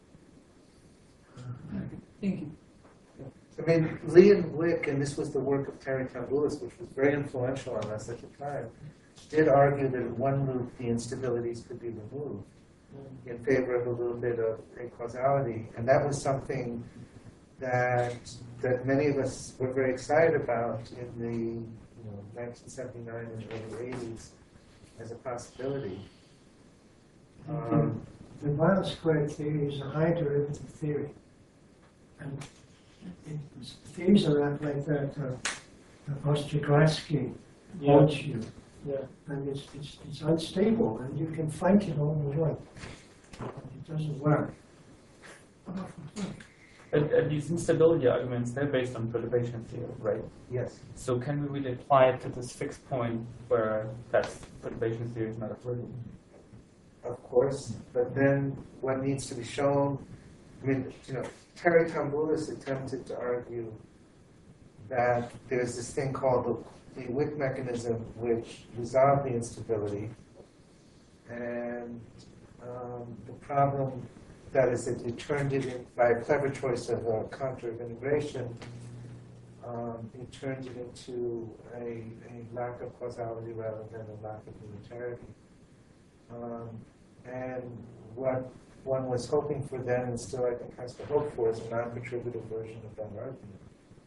Thank you. I mean, Leon Wick, and this was the work of Terry Tamboulis, which was very influential on us at the time, did argue that in one loop the instabilities could be removed in favor of a little bit of acausality. And that was something that that many of us were very excited about in the you know, nineteen seventy-nine and early eighties as a possibility. Um, The vial squared theory is a high derivative theory. And it, it, theories are not like that. Uh, Ostrogladsky Yeah. haunts you. Yeah. And it's, it's, it's unstable, and you can fight it all you want. It doesn't work. And, and these instability arguments, they're based on perturbation theory, right? yes. So can we really apply it to this fixed point where that perturbation theory is not applicable? Of course, but then what needs to be shown, I mean, you know, Terry Tamboulis attempted to argue that there's this thing called the, the Wick mechanism which resolved the instability, and um, the problem, that is that it turned it in, by a clever choice of a contour of integration, um, it turned it into a, a lack of causality rather than a lack of unitarity. Um, and what one was hoping for then, and still I think has to hope for, is a non-perturbative version of that argument.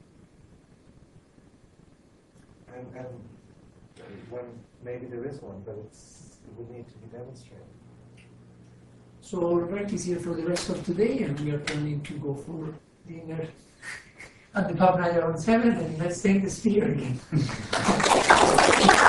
And, and when maybe there is one, but it's, it would need to be demonstrated. So Robert is here for the rest of today, and we are planning to go for dinner at the pub night around seven, and let's take the spear again.